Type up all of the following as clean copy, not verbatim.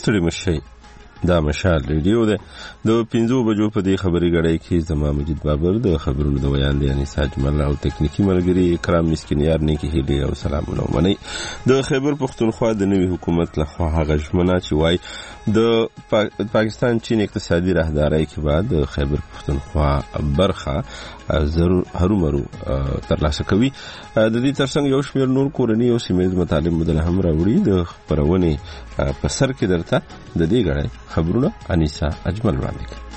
ستړي مشي. دا مشال ریډیو ده. د 5 بجو په دې خبري غړې کې زما مجید بابر د خبرونو د ویان دي یعنی ساجمل او تکنیکی ملګری کرام مسکینیار نه کې هلي او سلامونه مني. د خیبر پختونخوا د نوي حکومت لخوا هغه ژمنه چې وای د پاکستان چین اقتصادي راهداري کې بعد خیبر پختونخوا برخه ضرور هرومرو ترلاسه کوي. د دې ترڅنګ یو شمېر نور کورنی او سیمه مطالب مدل هم راوړي. د خبرونه په سر کې درته د دې غړې خبرونه انیسا اجمل وړاندې کوي.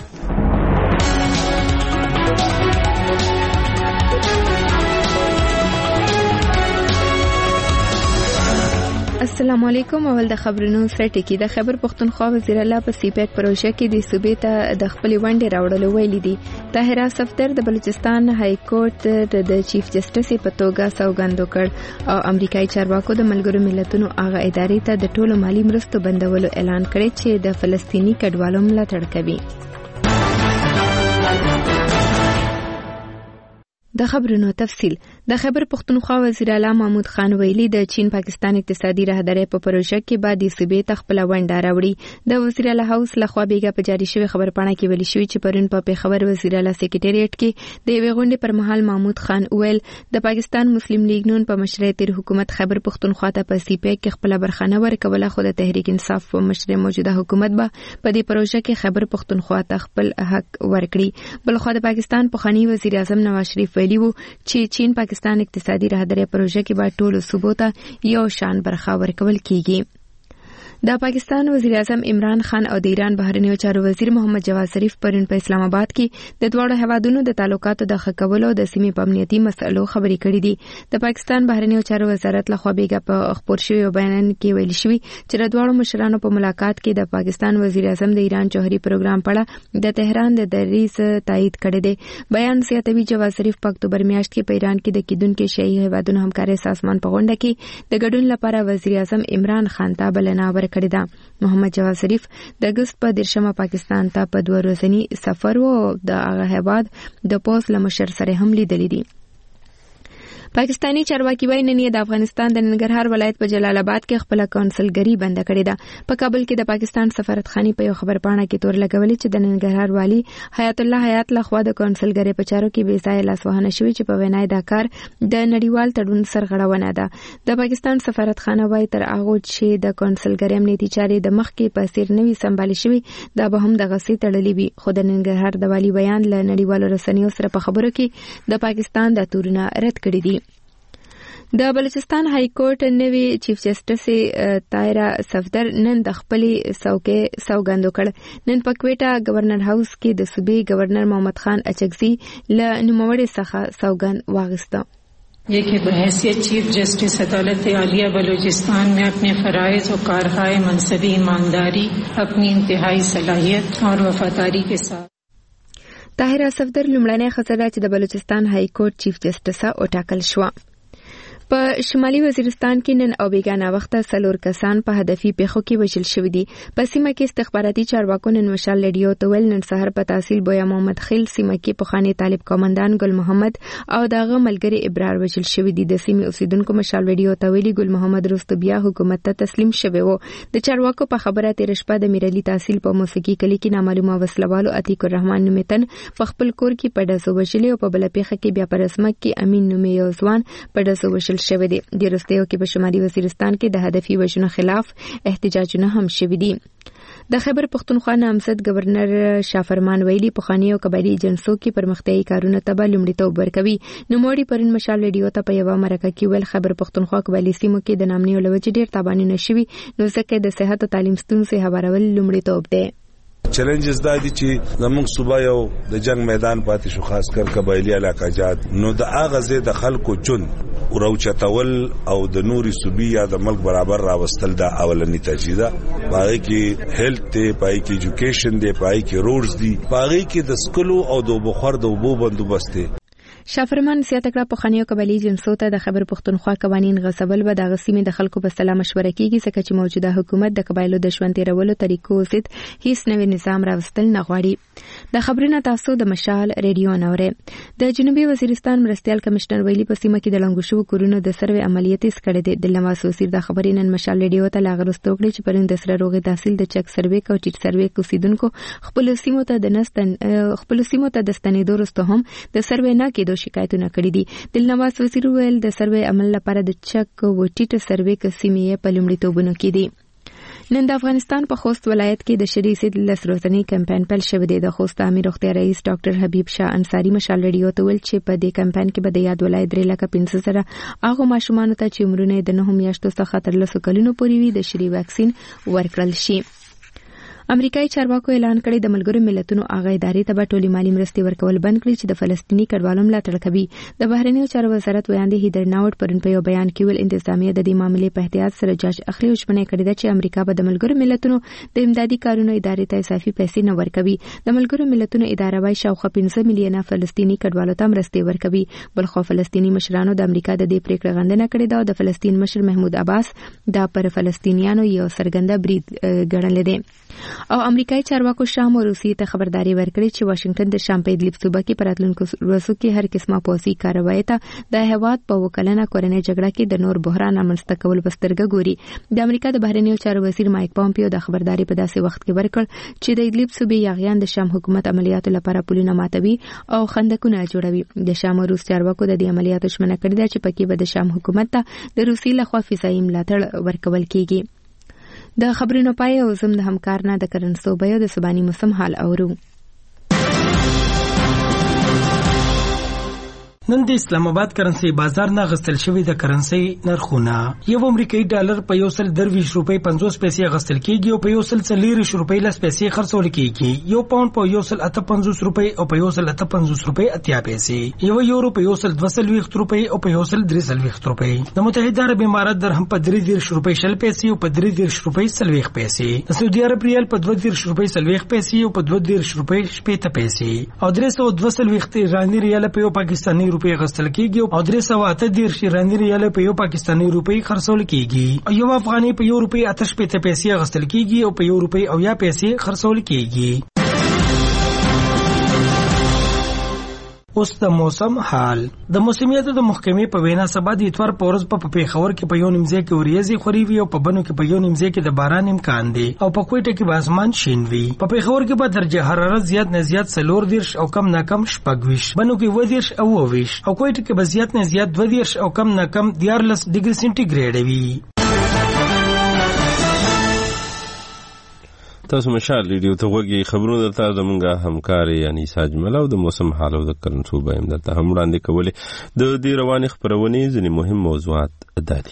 السلام علیکم. اول د خبرونو سره ټکی. د خیبر پختونخوا وزیر اعلی په سی پیک پروژه کې د صوبې ته د خپل ونډې راوړلو ویلي دي. طاهره صفدر د بلوچستان های کورټ د چیف جسټس په توګه سوګند وکړ او امریکایي چارواکو د ملګرو ملتونو هغه ادارې ته د ټولو مالی مرستو بندولو اعلان کړی چې د فلسطینی کډوالو ملاتړ کوي. د خبرونو تفصیل. د خیبر پختونخوا وزیر اعلی محمود خان ویلي د چین پاکستان اقتصادي راهداري په پروژه کې بعد د صوبې ته خپل ونډه راوړي. د وزیر اعلی هاوس لخوا بیګه په جاری شوی خبرپاڼه کې ویلي شوی چې پرون په پیښور وزیر اعلی سکریټریټ کې د یوې غونډې پر مهال محمود خان ویل د پاکستان مسلم لیگ نون په مشرۍ تیر حکومت خیبر پختونخوا ته په سی پیک کې خپل برخه نه ورکوله، خو د تحریک انصاف په مشرۍ موجوده حکومت به په دې پروژه کې خیبر پختونخوا ته خپل حق ورکړي. بلخو د پاکستان پخوانی وزیر اعظم نواز شریف ویلي وو چې چین پاکستان اقتصادي راهداري پروژه کې به ټولو صوبو ته یو شان برخه ورکول کیږي. د پاکستان وزیر اعظم عمران خان او د ایران بهرنیو چارو وزیر محمد جواد ظریف پرون په اسلام آباد کې د دواړو هیوادونو د تعلقاتو د ښه کولو د سیمې په امنیتي مسلو خبرې کړې دي. د پاکستان بهرنیو چارو وزارت لخوا بیګه په خبر شوی بیان کې ویل شوی چې د دواړو مشرانو په ملاقات کې د پاکستان وزیر اعظم د ایران جوهري پروګرام په د تهران د دریز تایید کړی دی. بیان زیاتوي جواد ظریف په اکتوبر میاشت کې په ایران کې د کیدونکو شیعي هیوادونو همکارۍ سازمان په غونډه کې د ګډون لپاره وزیر اعظم عمران خان ته بلنه ورکړې ده. محمد جواد ظریف د اگست په 13 پاکستان ته په 2 ورځنی سفر و د هغه هیواد د پوز لمشر سره هم لیدلې دي. پاکستانی چارواکي وايي نن د افغانستان د ننګرهار ولایت په جلال آباد کې خپل کونسلګری بند کړې ده. په کابل کې د پاکستان سفارتخانه په یو خبرپاڼه کې تور لګولې چې د ننګرهار والی حیات الله حیات لخوا د کونسلګری په چارو کې بې ځای لاسوهنه شوې چې په وینای دا کار د نړیوال تړون سرغړونه ده. د پاکستان سفارتخانه وايي تر هغه چې د کونسلګری امنیتي چارې د مخ کې په سیر نوي سمبالي شوې دا به هم د غسي تړلې وي. خو د ننګرهار د والی بیان له نړیوالو رسنیو سره په خبرو کې د پاکستان د تورونه رد کړی دي. د بلوچستان های کورټ نوی چیف جسټس طاهره صفدر نن د خپلې څوکۍ سوګند وکړ. نن په کوټه گورنر هاوس کې د صوبې گورنر محمد خان اچکزي له نوموړي څخه سوګند واغسته. یہ کہ بحیثیت چیف جسٹس عدالت عالیہ بلوچستان میں اپنے فرائض و کارہائے منصبی ایمانداری اپنی انتہائی صلاحیت اور وفاداری کے ساتھ. طاهره صفدر لومړنۍ ښځه ده چې د بلوچستان های کورټ چیف جسټس وټاکل شوه. په شمالي وزیرستان کې نن او بیګانه وخته 4 کسان په هدفي پیښو کې وژل شوي دي. په سیمه کې استخباراتي چارواکو نن مشال ریډیو ته ویل نن سحر په تحصیل بویا محمد خیل سیمه کې پخوانی طالب کمانډان ګل محمد او داغه ملګری ابرار وژل شوي دي. د سیمې اوسیدونکو مشال ریډیو ته ویلي ګل محمد وروسته بیا حکومت ته تسلیم شوی وو. د چارواکو په خبره تیر شپه د میرعلی تحصیل په موسیقي کلی کې نامعلومه وسلوالو عتیق الرحمن نومیتن په خپل کور کې په ډزو وژلې او په بل پیښه کې بیا په رسمک کې امین نومي یو ځوان په ډزو وژل شوی دی. د رستیو کې په شمالي وزیرستان کې د هدفي وژنو خلاف احتجاجونه هم شوي دي. د خیبر پختونخوا نامزد گورنر شافرمان ویلي پخوانی او قبایلی جنسو کې پرمختیايي کارونه ته به لومړیتوب ورکوي. نوموړي پرون مشال ریډیو ته په یوه مرکه کې ویل خیبر پختونخوا قبایلی سیمو کې د نامنیو له وجې ډېر تاوانونه شوي نو ځکه د صحت او تعلیم ستونزې هوارول لومړیتوب دی. چیلنجز دا دي چې زموږ صوبه یو د جنگ میدان پاتې شو، خاص کر قبایلی علاقه جات نو د اغازه د خلکو چون اوروچتول او د نوري صوبې یا د ملک برابر راوستل دا اولنی تجربه. باقي کې هیلث ته، پای کې ایجوکیشن دی، پای کې روډز دي، پای کې د سکولو او د بخار د وبو بندوبست دی. شافرمان سیاته کړه په خانیو قبایلی جنسو ته د خیبر پختونخوا قوانین غصبل به د غسیمې د خلکو په سلام مشوره کیږي ځکه چې موجوده حکومت د قبایلو د ژوند تیرولو طریقو ضد هیڅ نوې نظام راوستل نه غواړي. د خبرونه تاسو د مشال ریډیو نورې. د جنوبي وزیرستان مرستيال کمشنر ویلي په سیمه کې د لنګو شو کورونو د سروې عملیات سکړې دي. د لماس وزیر د خبرې نن مشال ریډیو ته لاغرستو کړی چې پرون د سره روغې تحصیل د چک سروې کو ټیټ سروې کو سیدونکو خپل سیمو ته د ستنېدو وروسته هم د سروې نه کېدو شکایتونه کړي دي. د نواز وزیر ویل د سروې عمل لپاره د چک او ټیټ سروې کسیمې په لومړیتوبونو کې دي. نن د افغانستان په خوست ولایت کې د شری سید لسروزنی کمپاین پیل شوی دی. د خوست امیر روغتیا رئیس ډاکټر حبیب شاه انصاری مشال ریډیو ته ویل چې په دې کمپاین کې به د یاد ولایت 3,15,000 هغه ماشومان ته چې عمرونه د 9 میاشتو څخه تر 10 کلونو پورې وي د شری واکسین ورکړل شي. امریکایي چارواکو اعلان کړی د ملګرو ملتونو هغه ادارې ته به ټولې مالي مرستې ورکول بند کړي چې د فلسطیني کډوالو ملاتړ کوي. د بهرنیو چارو وزارت ویاندې هیدر ناوټ پرون په یو بیان کې ویل انتظامیه د دې معاملې په احتیاط سره جاج اخلي او ژمنه کړې ده چې امریکا به د ملګرو ملتونو د امدادي کارونو ادارې ته اضافي پیسې نه ورکوي. د ملګرو ملتونو اداره وايي شاوخوا 15 میلیونه فلسطیني کډوالو ته مرستې ورکوي. بلخو فلسطیني مشرانو د امریکا د دې پریکړې غندنه کړې ده او د فلسطین مشر محمود عباس دا پر فلسطینیانو یو څرګنده برید ګڼل دي. او امریکایي چارواکو شام او روسیې ته خبرداري ورکړې چې واشنگټن د شام په ادلب صوبه کې پر راتلونکو ورځو کې هر قسمه پوځي کاروایی ته د هیواد په وکلنه کورنۍ جګړه کې د نور بحران رامنځته کول بسترګه ګوري. د امریکا د بهرنیو چارو وزیر مایک پامپیو د خبرداري په داسې وخت کې ورکړ چې د ادلب صوبې یاغیان د شام حکومت عملیاتو لپاره پولونه ماتوي او خندقونه جوړوي. د شام او روس چارواکو د دې عملیاتو ژمنه کړې ده چې پکې به د شام حکومت ته د روسي لخوا فضايي ملاتړ ورکول کیږي. د خبرونو پای او زم د همکار نه د کرنسو بیو د سباني موسم حال اورو. نن د اسلام آباد کرنسي بازار نه غستل شوی د کرنسي نرخونه یو امریکایي ډالر په 123 روپۍ 50 پیسې غستل کیږي او په 140 روپۍ لس پیسې خرڅول کیږي. یو پاوند په 158 روپۍ او په 158 روپۍ 80 پیسې. یو یورو په 122 روپۍ او په 123 روپۍ. د متحده عرب امارات درهم په 30 روپۍ 10 پیسې او په 30 روپۍ 40 پیسې. د سعودي عرب ریال په 32 روپۍ 40 پیسې او په 32 روپۍ 70 پیسې. او 322 ایرانی ریال په یو پاکستاني روپۍ غستل کیږي او 338 ایرانی ریال په یو پاکستاني روپۍ خرڅول کیږي. یو افغاني په یو روپۍ 88 پیسې غستل کیږي او په یو روپۍ 90 پیسې خرڅول کیږي. اوس د موسم حال. د موسمیاتو د محکمې په وینا سبا د اتوار په ورځ په پیښور کې په یو نیمځای کې وریځې خوري وي او په بنو کې په یو نیمځای کې د باران امکان دی او په کوټه کې به اسمان شین وي. په پیښور کې به درجه حرارت زیات نه زیات 40 او کم نه کم 26، بنو کې 20 او 20 او کوټه کې به زیات نه زیات 20 او کم نه کم 14 ډیګري سنټیګریډ وي. تاسو مشال ریډیو ته وګورئ. خبرونه درته زمونږه همکار یعنی ساجمل او د موسم حال او د کرنسو به هم درته هم وړاندې کولې. د دې روانې خبرونې ځینې مهم موضوعات دادي.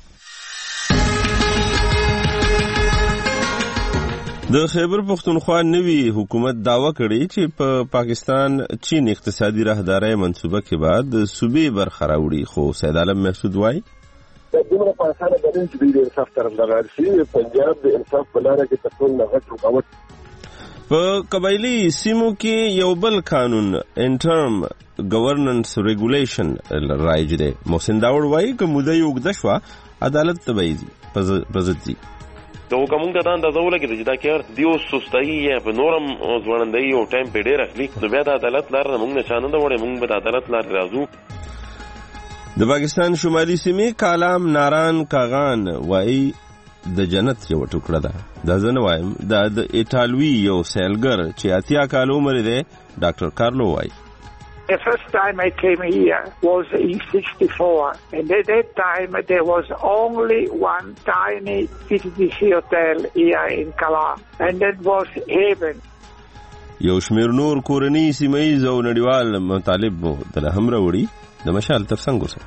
د خیبر پختونخوا نوی حکومت دعوه کړې چې په پاکستان چین اقتصادي راهدارۍ منصوبه کې بعد صوبې برخه راوړي. خو سید عالم محسود وایي دومره په اسانه بدل چې د انصاف طرفداران شي. پنجاب د انصاف په لاره کې تکون نه غټ رکاوټ. په قبایلی سیمو کې یو بل قانون انټرم گورننس ریګولیشن رایج دی. محسن داوړ وایي که موده یې اوږده شوه عدالت ته به یې پزځي. د حکومت د اندازه ولګېده چې دا کار دیو سستایي یا په نورم ځوړندۍ او ټایم په ډېر اخلي نو بیا د عدالت لار موږ نه چانه ده وړې موږ به د عدالت لار راځو. د پاکستان شمالي سیمې کالام ناران کاغان وایي د جنت یو ټوکړه ده. دا زه نه وایم، دا د ایټالوي یو سیلګر چې 80 کال عمر دی ډاکټر کارلو وایي The first time I came here was in 64, and at that time there was only one tiny TTC hotel here in Kala, and that was heaven. یو شمیر نور کورنی سیمایي او نړیوال مطالب مو د هم راوړي. د مشال ترڅنګ اوسه.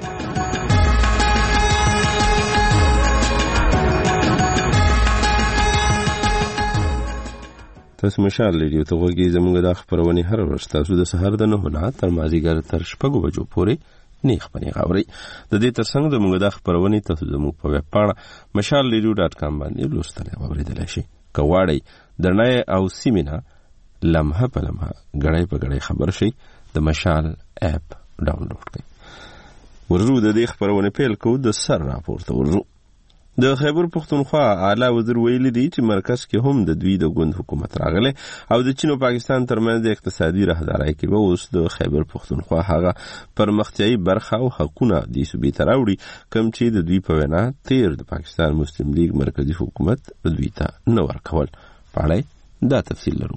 تاسو مشال ریډیو ته وګورئ. زموږ د خبرونه هر ورځ تاسو د سحر د 9 نه تر مازیګر تر 6 بجو پورې نیخ پنی غوړي. د دې ترڅنګ زموږ د خبرونه تاسو زموږ په ویب پاڼه mashalradio.com باندې لوستل او اوریدل شي. کواړی درنه او سیمینا لمحه په لمحه غړای په غړای خبر شي د مشال اپ ډاونلوډ کړئ. ورزو د دې خبرونه پیل کوو د سر راپورته. ورزو د خیبر پختونخوا اعلی وزیر ویلي دی چې مرکز کې هم د دوی د ګوند حکومت راغلی او د چین او پاکستان ترمنځ د اقتصادي راهدارۍ کې به اوس د خیبر پختونخوا هغه پرمختیایي برخه او حقونه د صوبې ته راوړي کوم چې د دوی په وینا تیر د پاکستان مسلم لیگ مرکزی حکومت دوی ته نه ورکول. پاړی دا تفصیل لرو.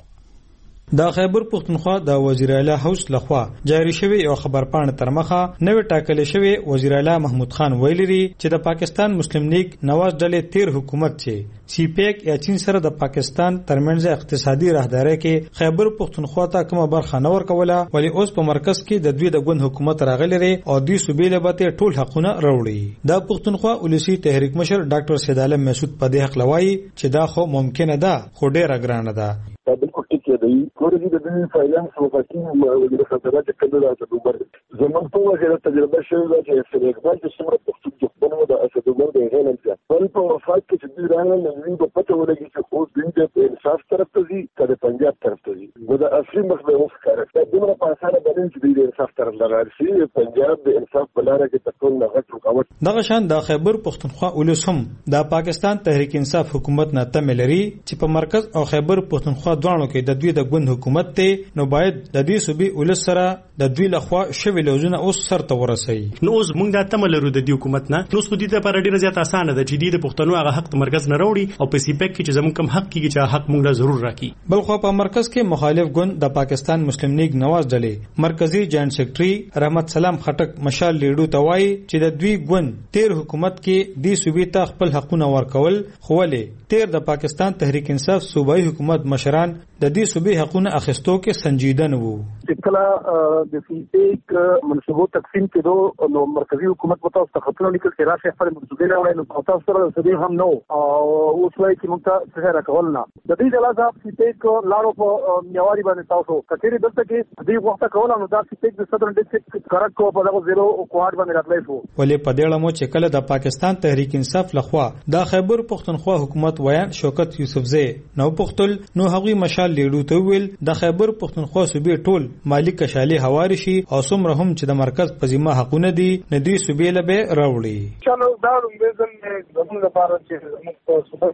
د خیبر پختونخوا د وزیر اعلی هاوس لخوا جاری شوی یو خبرپاڼه تر مخه نوې ټاکل شوی وزیر اعلی محمود خان ویلي چې د پاکستان مسلم لیگ نواز ډلې تیر حکومت چې سی پیک یا چین سره د پاکستان ترمنځ اقتصادي راهدارۍ کې خیبر پختونخوا ته کومه برخه نه ورکوله ولی اوس په مرکز کې د دوی د ګوند حکومت راغلی دی او دوی صوبې لپاره ټول حقونه راوړي. د پختونخوا ولسی تحریک مشر ډاکټر سید عالم مسعود په دې حق لوي چې دا خو ممکنه ده خو ډیره ګرانه ده. بالکل ټیک دی. ګورې د دې فاینانس او فاکین د خطرات کله راځي دوبر زموږ په وجه تجربه شوې ده چې استقبال د څومره پښتون د اسدومر د غلط ځای بل په وفات کې چې دوی راغلل نو په پته ولګي چې خو دوی د انصاف طرف ته ځي کله پنجاب طرف ته ځي نو د اصلي مخبه وفکر دا دومره په اسانه باندې چې دوی د انصاف طرف لغارسي پنجاب د انصاف بلاره کې تکون نه غټ رکاوټ. دغه شان د خیبر پختونخوا ولسم د پاکستان تحریک انصاف حکومت نه تمه لري چې په مرکز او خیبر پختونخوا دوانو کې د دوی د ګوند حکومت ته نو باید د دې صوبې ولس سره د دوی لخوا شوی لوزونه اوس سرته ورسي. نو اوس موږ د تمه لرو د دې حکومت نه نو خو دې ته پر ډیره زیات اسانه ده چې د پښتنو هغه حق مرکز نه راوړي او په سی پیک کې چې زموږ کم حق کیږي چې حق موږ له ضرور راکړي. بل خو په مرکز کې مخالف ګوند د پاکستان مسلم لیگ نواز ډلې مرکزی جوائنٹ سیکریټری رحمت سلام خټک مشال لیډو ته وایي چې د دوی ګوند تیر حکومت کې د صوبې ته خپل حقونه ورکول خو ولې تیر د پاکستان تحریک انصاف صوبایي حکومت مشران د دې صوبې حقونه اخیستو کې سنجیده نه وو. کله د سی پیک منصوبو تقسیم کېدو نو مرکزی حکومت په تاسو خپل لیکل کې راشه خپل منصوبې نه وایي نو تاسو سره سړي هم نو او اوس وایي چې موږ ته څه راکول نه د دې ځلا صاحب سی پیک لاړو په نیواري باندې تاسو کچېری دلته کې دې وخت کول نو دا سی پیک د صدر ډیسټریکټ کارک کو په دغه زیرو او کوارډ باندې راتلای شو. ولې په دې لمو چې کله د پاکستان تحریک انصاف لخوا د خیبر پختونخوا حکومت ویان شوکت یوسفزی نو پختل نو هغوی مشال لیډو ته ویل د خیبر پختونخوا صوبې ټول مالک کشالي هواري شي او څومره هم چې د مرکز په ذمہ حقونه دي نه دي صوبې لبه راوړي. چلو دا روزن زموږ لپاره چې موږ صوبه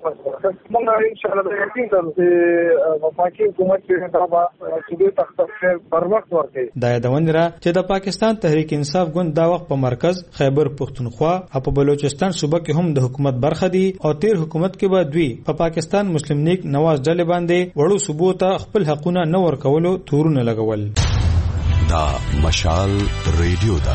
کې موږ ان شاء الله د یقین چې وفاقي حکومت چې دا صوبې تخت پر وخت ورکړي. دا یادونه را چې د پاکستان تحریک انصاف ګوند دا وخت په مرکز خیبر پختونخوا او په بلوچستان صوبه کې هم د حکومت برخه دي او تیر حکومت کې به دوی په پاکستان مسلم لیگ نواز ډلې باندې وړو صوبو ته خپل حقونه نه ورکولو تورونه لګول. دا مشال ریډیو دا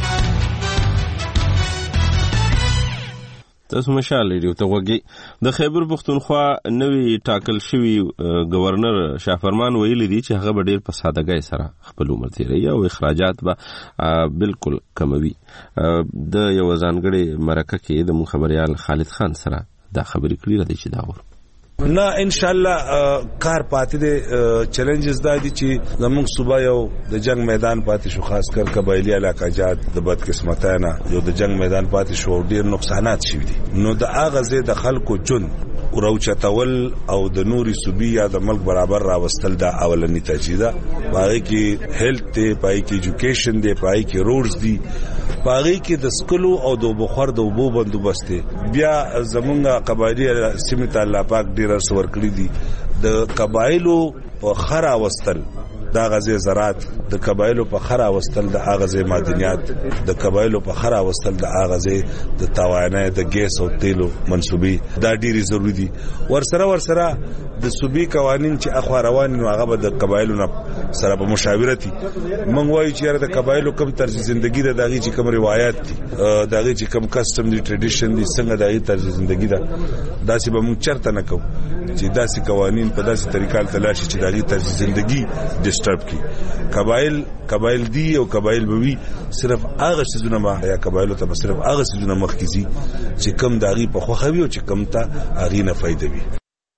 تاسو مشال ریډیو ته وګورئ. د خیبر پختونخوا نوې ټاکل شوی گورنر شافرمان ویلي دی چې هغه به ډیر په سادهګۍ سره خپل عمر تیروي او اخراجات به بالکل کموي. د یو ځانګړي مرکه کې د خبريال خالد خان سره دا خبرې کړې راځي چې دا نه ان شاء الله کار پاتې دي. چیلنجز دا دي چې زموږ صوبه یو د جنگ میدان پاتې شو خاص کر قبایلی علاقه جات د بدقسمتانه یو د جنگ میدان پاتې شو ډیر نقصانات شوي دي نو د اغازه د خلکو جون وروچتول او د نوري صوبې یا د ملک برابر راوستل دا اولنی تجهیزه پای کې هیلث ته پای کې ایجوکیشن دی پای کې روډز دی پای کې د سکلو او د بخار د وبو بندوبست بیا زمونږ قبایلی سیمه ته الله پاک ډیر سور کړی دي د قبایلو په خرا وستل دا غزه زراعت د قبایلو په خرا وستل د اغازه معدنیات د قبایلو په خرا وستل د اغازه د توانای د ګیس او تیلو منسوبي دا ډیری ضروری دي. ورسره د صوبې قوانين چې اخوا روان نو هغه د قبایلو سره په مشاورتي مونږ وایو چې د قبایلو کم طرز ژوندۍ د دغه چې کوم روایت دي دغه چې کوم کسٹم دي ټریډیشن دي څنګه دغه طرز ژوندۍ ده داسې به مونږ چرته نه کوو چې داسې قوانين په داسې طریقه تلاشي چې دغه طرز ژوندۍ ډسټرب کی. قبایل دی او قبایل بوي صرف هغه څه ما یا قبایلو ته صرف هغه څه مخ کیږي چې کم داغي په خوخوي او چې کم ته اغي نه فائدې وي.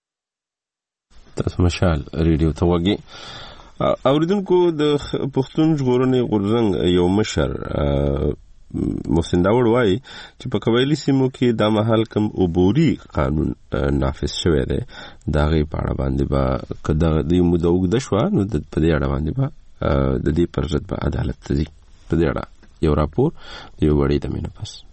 تاسو مشال ریډیو ته وګورئ. اوریدونکو د پښتون ژغورنې غورځنګ یو مشر محسن داوود وایي چې په قبایلی سیمو کې د محل کم عبوري قانون نافذ شوی دی دا غي په اړه باندې با کده د موده وګد شو نو د په دې اړه باندې با د دې پر ضد به عدالت ته ځي. په دې اړه یو راپور یو وړي د مینه پس.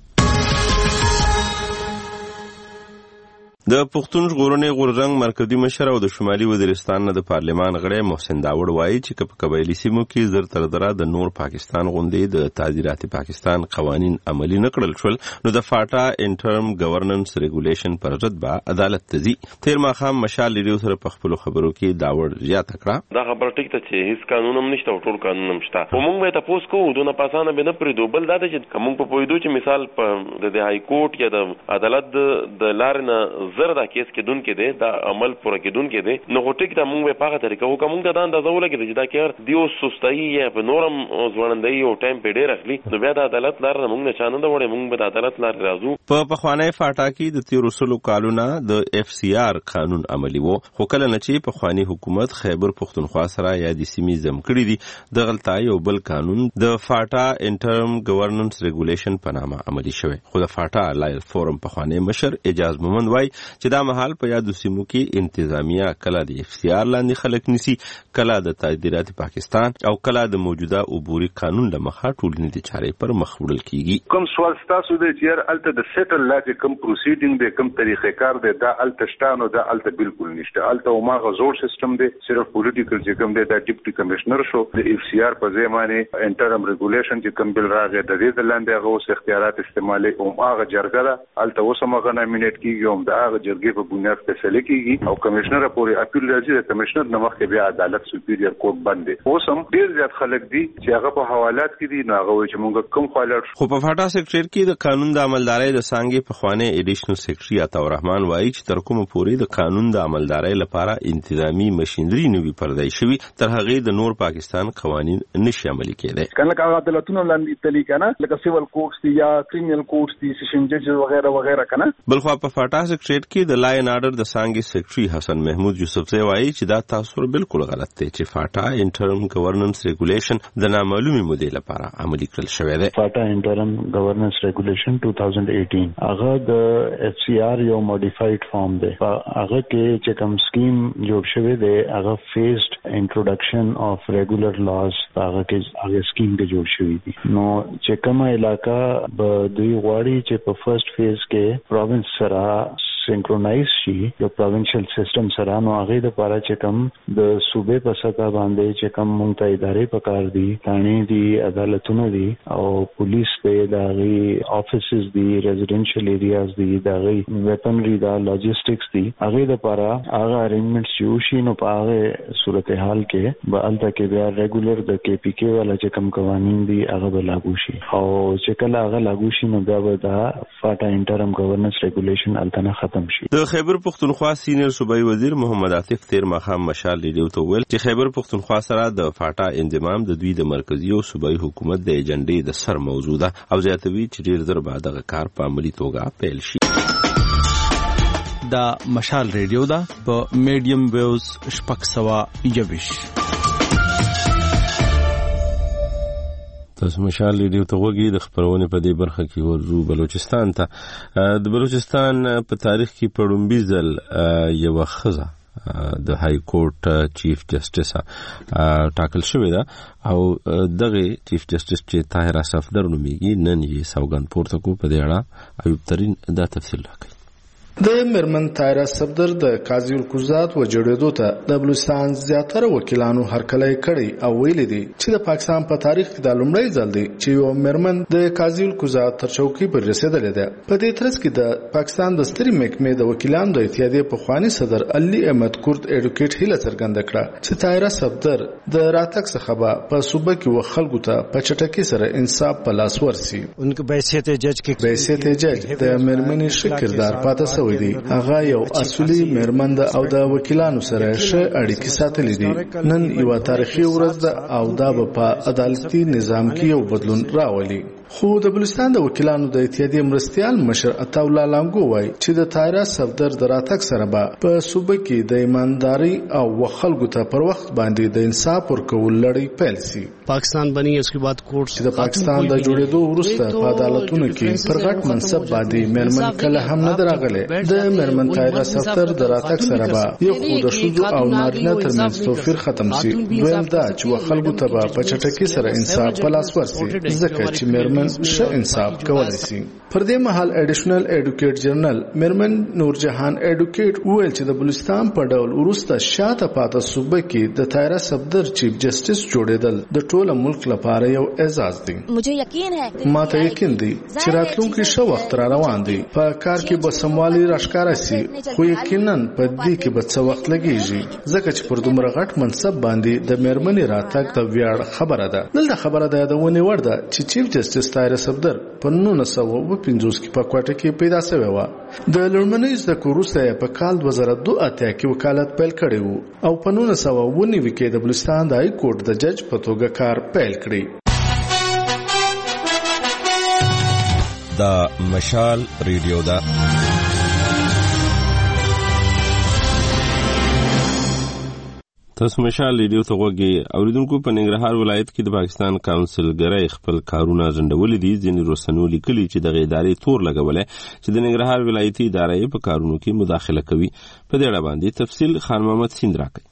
د پښتون ژغورنې غورځنګ مرکزی مشر او د شمالي وزیرستان نه د پارلمان غړی محسن داوړ وایي چې په قبایلي سیمو کې زر تر زره د نور پاکستان غوندې د تعزیرات پاکستان قوانین عملي نه کړل شول نو د فاټا انټرم ګورننس ریګولیشن پر ضد به عدالت ته ځي. تیر ماښام مشال ریډیو سره په خپلو خبرو کې داوړ زیاته کړه دا خبره ټیک ده چې هیڅ قانون هم نشته او ټول قانون هم شته، خو موږ به تاسو کوو دونه پاسانه به نه پریدو. بل دا چې کوم په پویدو چې مثال په د های کورټ یا د عدالت د لارې نه زر دا کیس کېدون کې دی دا عمل پوره کېدون کې دی نو ټیک دا موږ په هغه طریقه وکړو. موږ دا اندازه ولګېد چې دا کار دیو سستایي یا په نورم ځوړندۍ او ټایم په ډېر اخلي نو بیا د عدالت لار موږ نه چانه دا وړي موږ به د عدالت لار راځو. په پخوانی فاټا کې د 1300 کالونه د FCR قانون عملی وو، خو کله نه چې پخوانی حکومت خیبر پختونخوا سره یا د سیمې زم کړی دي د غلطای او بل قانون د فاټا انټرم ګورننس ریګولیشن په نامه عملی شوی. خو د فاټا لایل فورم پخوانی مشر اجاز مومند وای چې دا مهال په یادو سیمو کې انتظامیه کله د FCR لاندې خلک نیسي، کله د تعزیرات پاکستان او کله د موجوده عبوري قانون لمخه ټولنیزې چارې پر مخ وړل کیږي. کوم سوال تاسو د چیر الته د سیټل لا چې کوم پروسیډینګ دی کوم طریقې کار دی دا الته شتانو دا الته بالکل نشته. الته ما غزور سیستم دی صرف پولیټیکل چې کوم دی دا ډیپټي کمشنر شو د FCR په ځای باندې انټرم ریګولیشن چې کوم بل راغی د دې لاندې هغه اوس اختیارات استعمالي او هغه جرګه ده الته اوس هغه نامینیټ کیږي او د هغه جرګې په بنیاد فیصله کیږي او کمشنر پورې اپیل راځي د کمشنر نه مخکې بیا عدالت سپیریور کورټ باندې اوس هم ډیر زیات خلک دي چې هغه په حوالات کې دي نو هغه چې موږ کوم حوالات. خو په فاټا سیکریټری کې د قانون د عملدارۍ د څانګې په خوانه ایډیشنل سیکریټری عطا الرحمن وایي چې تر کومه پورې د قانون د عملدارۍ لپاره انتظامی ماشينري نوي پردای شوی تر هغه د نور پاکستان قوانین نشي عملي کېدای. کله هغه عدالتونو لاندې تللی کنه لکه سیول کورټس دي یا کریمینل کورټس دي سیشن ججز وغیرہ وغیرہ کنه. بل خو په فاټا سیکریټری کې د لاین آرډر د څانګې سیکریټری حسن محمود یوسفزی وایي چې دا تاثر بالکل غلط دی چې فاټا انټرم ګورننس ریګولیشن د نامعلومي مودې لپاره عملي کړل شوی دی. فاټا انټرم ګورننس ریګولیشن 2018 هغه د FCR یو موډیفاید فارم دی. هغه کې چې کوم سکیم جوړ شوی دی هغه فیزډ انټروډکشن اف ریګولر لاز هغه سکیم کې جوړ شوی دی. نو چې کومه علاقہ به دوی غواړي چې په فرست فیز کې پروینس سره سینکرونایز شي د پروینشل سیستم سره نو هغه د لپاره چې کوم د صوبې په سطح باندې چې کوم مونږ ته ادارې پکار دي تانې دي عدالتونه دي او پولیس ته دغه افیسز دي ریزیډنشل ایریاز دي دغه ویپنری دا لاجستکس دي هغه د لپاره هغه ارینجمنټس چې شي نو په هغه صورتحال کې به الته کې بیا ریګولر د KPK والا چې کوم قوانین دي هغه به لاګو شي او چې کله هغه لاګو شي نو بیا به دا فاټا انټرم ګورننس ریګولیشن الته نه د خیبر پختونخوا سینیئر صوبایي وزیر محمد عاطف تیر ماښام مشال ریډیو ته ویل چې خیبر پختونخوا سره د فاټا انضمام د دوی د مرکزی او صوبایي حکومت د ایجنډې د سر موضوع ده او زیاتوي چې ډیر زر بعد دغه کار په عملي توګه پیل شي. دا مشال ریډیو ده په میډیم ویوز 621. تاسو مشال ریډیو ته وګورئ. د خبرونه په دې برخه کې ورزو بلوچستان ته د بلوچستان په تاریخ کې په لومړي ځل یو خزه د های کورټ چیف جسټس ټاکل شوې ده او دغه چیف جسټس چې طاهر صفدر نومیږي نن یې سوګند پورته کو. په دې اړه ایوب ترین دا تفصیل راکړي. د مرمن طاهر صفدر د قاضي القضات و جوړېدو ته د بلوچستان زیاتره وکیلانو هرکلی کړی او ویلي دي چې د پاکستان په تاریخ کې د لومړی ځل دی چې یو مرمن د قاضي القضات تر چوکۍ پر رسېدلې ده. په دې ترڅ کې د پاکستان د سترې محکمې د وکیلانو د اتحادیې پخواني صدر علي احمد کورد ایډوکیټ هیله څرګنده کړه چې طاهر صفدر د راتګ څخه به په صوبه کې و خلکو ته په چټکۍ سره انصاف په لاس ورسي. انکو بحیثیت جج د مرمنې ښه کردار پاتې هغه یو اصولي مرمند او د وکیلانو سره ښه اړیکې ساتلې دي. نن یو تاریخي ورځ ده او دا په عدالتي نظام کې یو بدلون راولي. خو د بلوچستان د وکیلانو د اتحادیې مرستیال مشر عطاالله لانګو وایي چې د طاهره صفدر د راتګ سره به په صوبه کې د ایمانداري او خلکو ته پر وخت باندې د انصاف ورکول لړۍ پیل شي. پاکستان بنی اسके बाद कोर्ट چې د پاکستان د جوړېدو وروسته په عدالتونو کې پر غټ منصب باندې مېرمن کله هم نه درغله. د مېرمن طاهره صفدر د راتګ سره به یو خو د ښځو او نارینه ترمنځ توپیر ختم شي. دویم دا چې خلکو ته به په چټکۍ سره انصاف په لاس ورسي ځکه چې مېرمن ښه انصاف کولی شي. پر دې مهال اډیشنل ایډوکیټ جنرال مېرمن نورجهان ایډوکیټ وویل چې د بلوچستان په ډول وروسته شاته پاتې صوبه کې د طاهره صفدر چیف جسټس جوړېدل د ټول ملک لپاره یو اعزاز دی. ماته یقین دی چې راتلونکي ښه وخت را روان دی. په کار کې به سموالي راښکاره شي خو یقینا په دې کې به څه وخت لګیږي ځکه چې پر دومره غټ منصب باندې د مېرمنې راتګ د ویاړ خبره ده. دلته خبره ده یادونې وړ ده چې چیف جسټس طاهره صفدر په 1950 کې په کوټه کې پیدا شوی و. د لومړنۍ زده کړو وروسته په کال 2002 کې وکالت پیل کړی و او په 1999 کې د بلوچستان د های کورټ د جج په توګه کار پیل کړی. دا مشال ریډیو دا تاسو مشال ریډیو ته غوږی اوریدونکو. په ننګرهار ولایت کې د پاکستان کونسلګرۍ خپل کارونه ځنډولي دي. ځینې رسنیو لیکلي چې د ادارې تور لګولې چې د ننګرهار ولایتي ادارې په کارونو کې مداخله کوي. په دې اړه باندې تفصیل خان محمد سیند راکړي.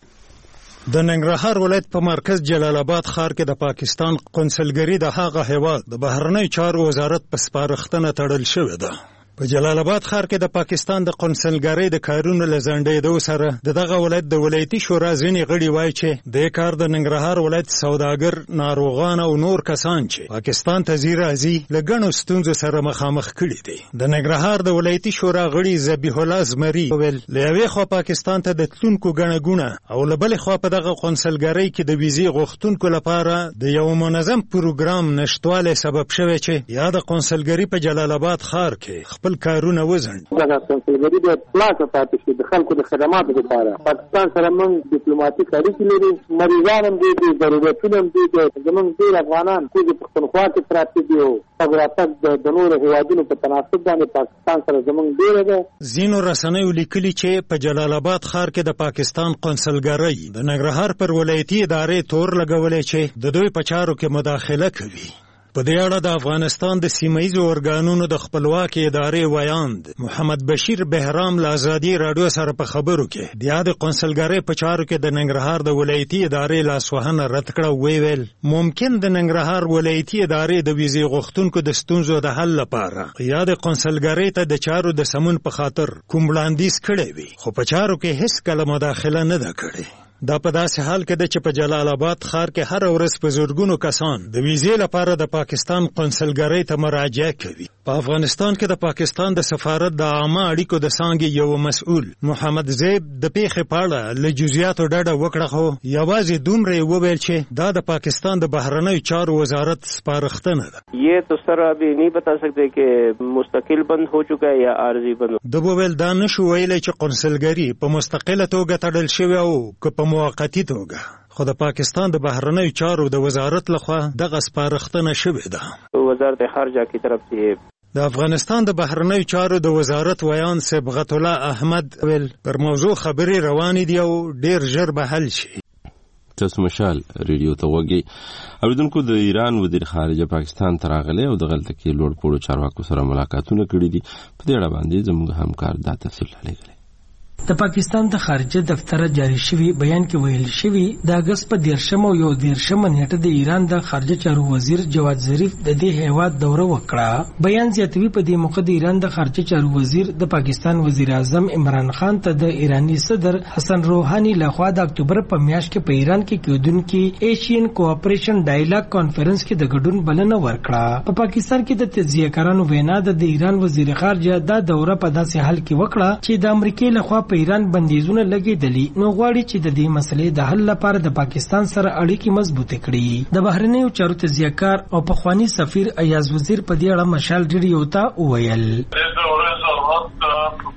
د ننګرهار ولایت په مرکز جلال آباد ښار کې د پاکستان قونسلګرۍ د هغه هیواد د بهرنی چارو وزارت په سپارښتنه تړل شوې ده. په جلال آباد ښار کې د پاکستان د قونسلګرۍ د کارونو لزنډېدو سره دغه ولایت د ولایتي شورا ځینې غړي وایي چې د کار د ننګرهار ولایت سوداګر، ناروغان او نور کسان چې پاکستان ته ځي راځي له ګڼو ستونزو سره مخامخ کړي دي. د ننګرهار د ولایتي شورا غړي ذبیح الله زمري ویل له یوې خوا پاکستان ته د تلونکو ګڼه ګوڼه او له بلې خوا په دغه قونسلګرۍ کې د ویزې غوښتونکو لپاره د یو منظم پروګرام نشټوالی سبب شوی چې یا د قونسلګرۍ په جلال آباد ښار کې خپل کارونه وزن. دا قونسلګرۍ د خلاصه پاتې شي د خلکو د خدماتو لپاره. پاکستان سره موږ ډیپلوماټیک اړیکې لرو. مریضان هم دي، ضرورتونه هم دي. زموږ ډېر افغانان چې پښتونخوا کې پراته دي او راتګ د نورو هیوادونو په تناسب باندې پاکستان سره زموږ ډېره ده. ځینو رسنیو لیکلي چې په جلال آباد ښار کې د پاکستان قونسلګرۍ د ننګرهار پر ولایتي ادارې تور لګولې چې د دوی په چارو کې مداخله کوي. په دې اړه د افغانستان د سیمه‌ییزو ارګانونو د خپلواکۍ ادارې ویاند محمد بشیر بهرام له ازادي راډیو سره په خبرو کې د یاد قونسلګرۍ په چارو کې د ننګرهار د ولایتي ادارې لاسوهنه رد کړه. ویل ممکن د ننګرهار ولایتي ادارې د ویزې غوښتونکو د ستونزو د حل لپاره یاد قونسلګرۍ ته د چارو د سمون په خاطر کوم وړاندیز کړی وي خو په چارو کې هیڅ کله مداخله نه ده کړې. دا په داسې حال کې ده چې په جلال آباد ښار کې هر ورځ په زرګونو کسان د ویزې لپاره د پاکستان قونسلګرۍ ته مراجعه کوي. په افغانستان کې د پاکستان د سفارت د عامه اړیکو د څانګې یو مسؤل محمد زیب د پیښې په اړه له جزئیاتو ډډه وکړه خو یوازې دومره یې وویل چې دا د پاکستان د بهرنیو چارو وزارت سپارښتنه ده. یہ تو سر ابھی نہیں بتا سکتے کہ مستقل بند ہو چکا ہے یا عارضی بند. د وویل دا نشو ویلی چې قونسلګرۍ په مستقله توګه تړل شوې او که په موقتی توګه خو د پاکستان د بهرنیو چارو د وزارت لخوا دغه سپارښتنه شوې ده. وزارت خارجه کی طرف سے د افغانستان د بهرنیو چارو د وزارت ویان صبغت الله احمد ویل پر موضوع خبرې روانې دي او ډیر ژر به حل شي. تاسو مشال ریډیو ته وګورئ. اوریدونکو د ایران وزیر خارجه پاکستان ته راغلی او د غلطه کې لوړ پوړو چارواکو سره ملاقاتونه کړي دي. په دې اړه باندې زموږ همکار دا تفصیل لري. د پاکستان د خارجه دفتر جاری شوی بیان کې ویل شوی د اگست په 13 او 14 نیټه د ایران د خارجه چارو وزیر جواد ظریف د دې هیواد دوره وکړه. بیان زیاتوي په دې موخه د ایران د خارجه چارو وزیر د پاکستان وزیر اعظم عمران خان ته د ایرانی صدر حسن روحانی لخوا د اکتوبر په میاشت کې په ایران کې کېدونکو ایشین کوآپریشن ډایلاګ کانفرنس کې د ګډون بلنه ورکړه. په پاکستان کې د تجزیه کارانو وینا د ایران وزیر خارجه دا دوره په داسې حال کې وکړه چې د امریکای لخوا په ایران بندیزونه لګیدلي نو غواړي چې د دې مسلې د حل لپاره د پاکستان سره اړیکې مضبوطې کړي. د بهرنیو چارو تجزیه‌کار او پخوانی سفیر ایاز وزیر په دې اړه مشال ریډیو ته وویل.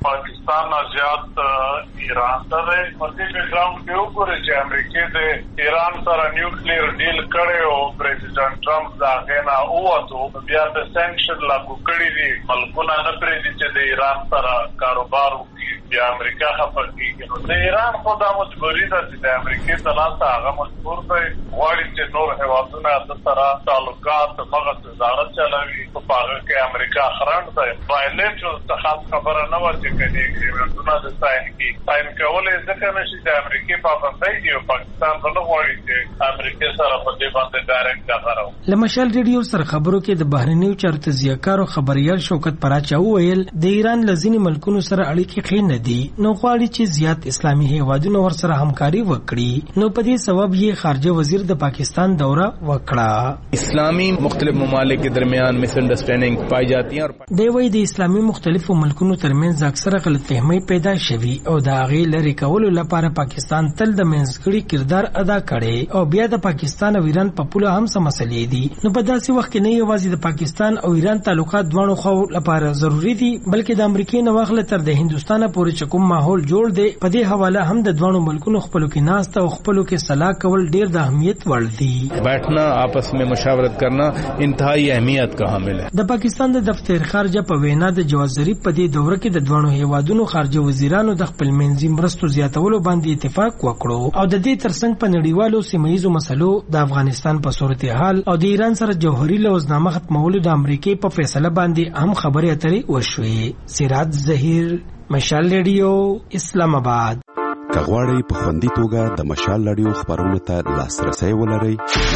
پاکستان نه زیات ایران ته دی. په دې بیکګراوند کې وګورئ چې امریکا د ایران سره نیوکلیر ډیل کړی او پریزیډنټ ټرمپ دا غنا اووتو بیا د سانکشن لاګو کړی دي. ملکونه نه پرېږدي چې د ایران سره کاروبار وکړي. بیا امریکا خپل کېږي. نو د ایران خو دا مجبوري ده چې د امریکا تلاسه هغه مجبور دی غواړي چې نور هیوادونه د سره تعلقات مغه وزارت چلوي. په هغه کې امریکا خرند دی. بایلټرل څه خبره نه و چې کدي اګریمنټونه د ساين کولای ځکه نشي د امریکا په پابندۍ دی او پاکستان په غواړي چې امریکا سره په دې باندې ډایرکټ کاروي. لمشال ریډیو سره خبرو کې د بهرنیو چارو تجزیه‌کار او خبريال شوکت پراچا وویل د ایران لزینی ملکونو سره اړیکې خې نه دي نو غواړي چې زیات اسلامي هیوادونو ورسره همکاري وکړي. نو په دې سبب یې خارجه وزیر د پاکستان دوره وکړه. اسلامی مختلف ممالک کے درمیان مس انڈرسٹینڈنگ پائی جاتی ہیں. دی وایي د اسلامي مختلفو ملکونو ترمنځ اکثره غلطفهمۍ پیدا شوي او دا غي لري کولو لپاره پاکستان تل د منځګړي کردار ادا کړي او بیا د پاکستان او ایران په پوله هم څه مسلې دي. نو په داسې وخت کې نه یوازې د پاکستان او ایران تعلقات دواړو خو لپاره ضروری دي بلکې د امریکای نه واخله تر د هندستان پورې چکم ماحول جوړ دی. په دې حواله هم د دوه ملکونو خپلو کې ناست او خپلو کې صلاح کول ډیر د اهمیت وړ دي. بیٹھنا آپس میں مشاورت کرنا انتہائی اہمیت کا حامل ہے. د پاکستان د دفتر خارجه په وینا د جواز ظریف په دې دوره کې د دوه هیوادونو خارجه وزیرانو د خپل منځي مرستو زیاتولو باندې اتفاق وکړو او د دې ترڅنګ په نړیوالو سیمه‌یزو مسلو د افغانستان په صورتحال او د ایران سره جوهري لوزنامه ختمولو د امریکای په فیصله باندې هم خبرې اترې وشوې. سراج ظهیر، مشال ریډیو، اسلام آباد. کغواړی په خوندي توګه د مشال ریډیو خبرونو ته لاسرسي ولرئ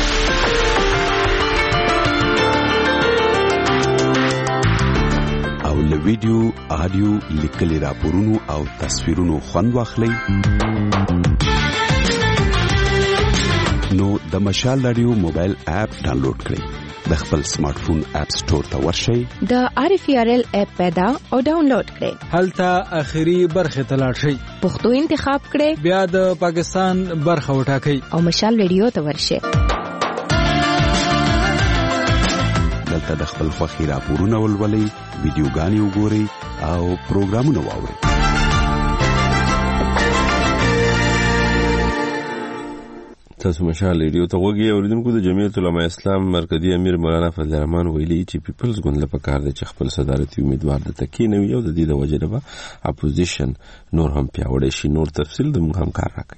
او له ویډیو، آډیو، لیکلي راپورونو او تصویرونو خوند واخلئ نو د مشال ریډیو موبایل اپ ډاونلوډ کړئ. د خپل سمارټ فون اپ سٹور ته ورشئ، د RFRL اپ پیدا او ډاونلوډ کړئ. هلته اخیری برخه ته لاړ شئ، پښتو انتخاب کړئ، بیا د پاکستان برخه وټاکئ او مشال ریډیو ته ورشئ. دلته د خپل خوښي راپورونه ولولئ، ویډیوګانې وګورئ او پروګرامونه واورئ. تاسو مشال ریډیو ته وګورئ. اوریدونکو د جمعیت علماء اسلام مرکزی امیر مولانا فضل الرحمن ویلي چې پیپلز ګوند لپاره کار دی چې خپل صدارتي امیدوار د تکینه وي او د دې د وجې نه اپوزیشن نور هم پیاوړی شي. نور تفصیل د موږ همکار راکړي.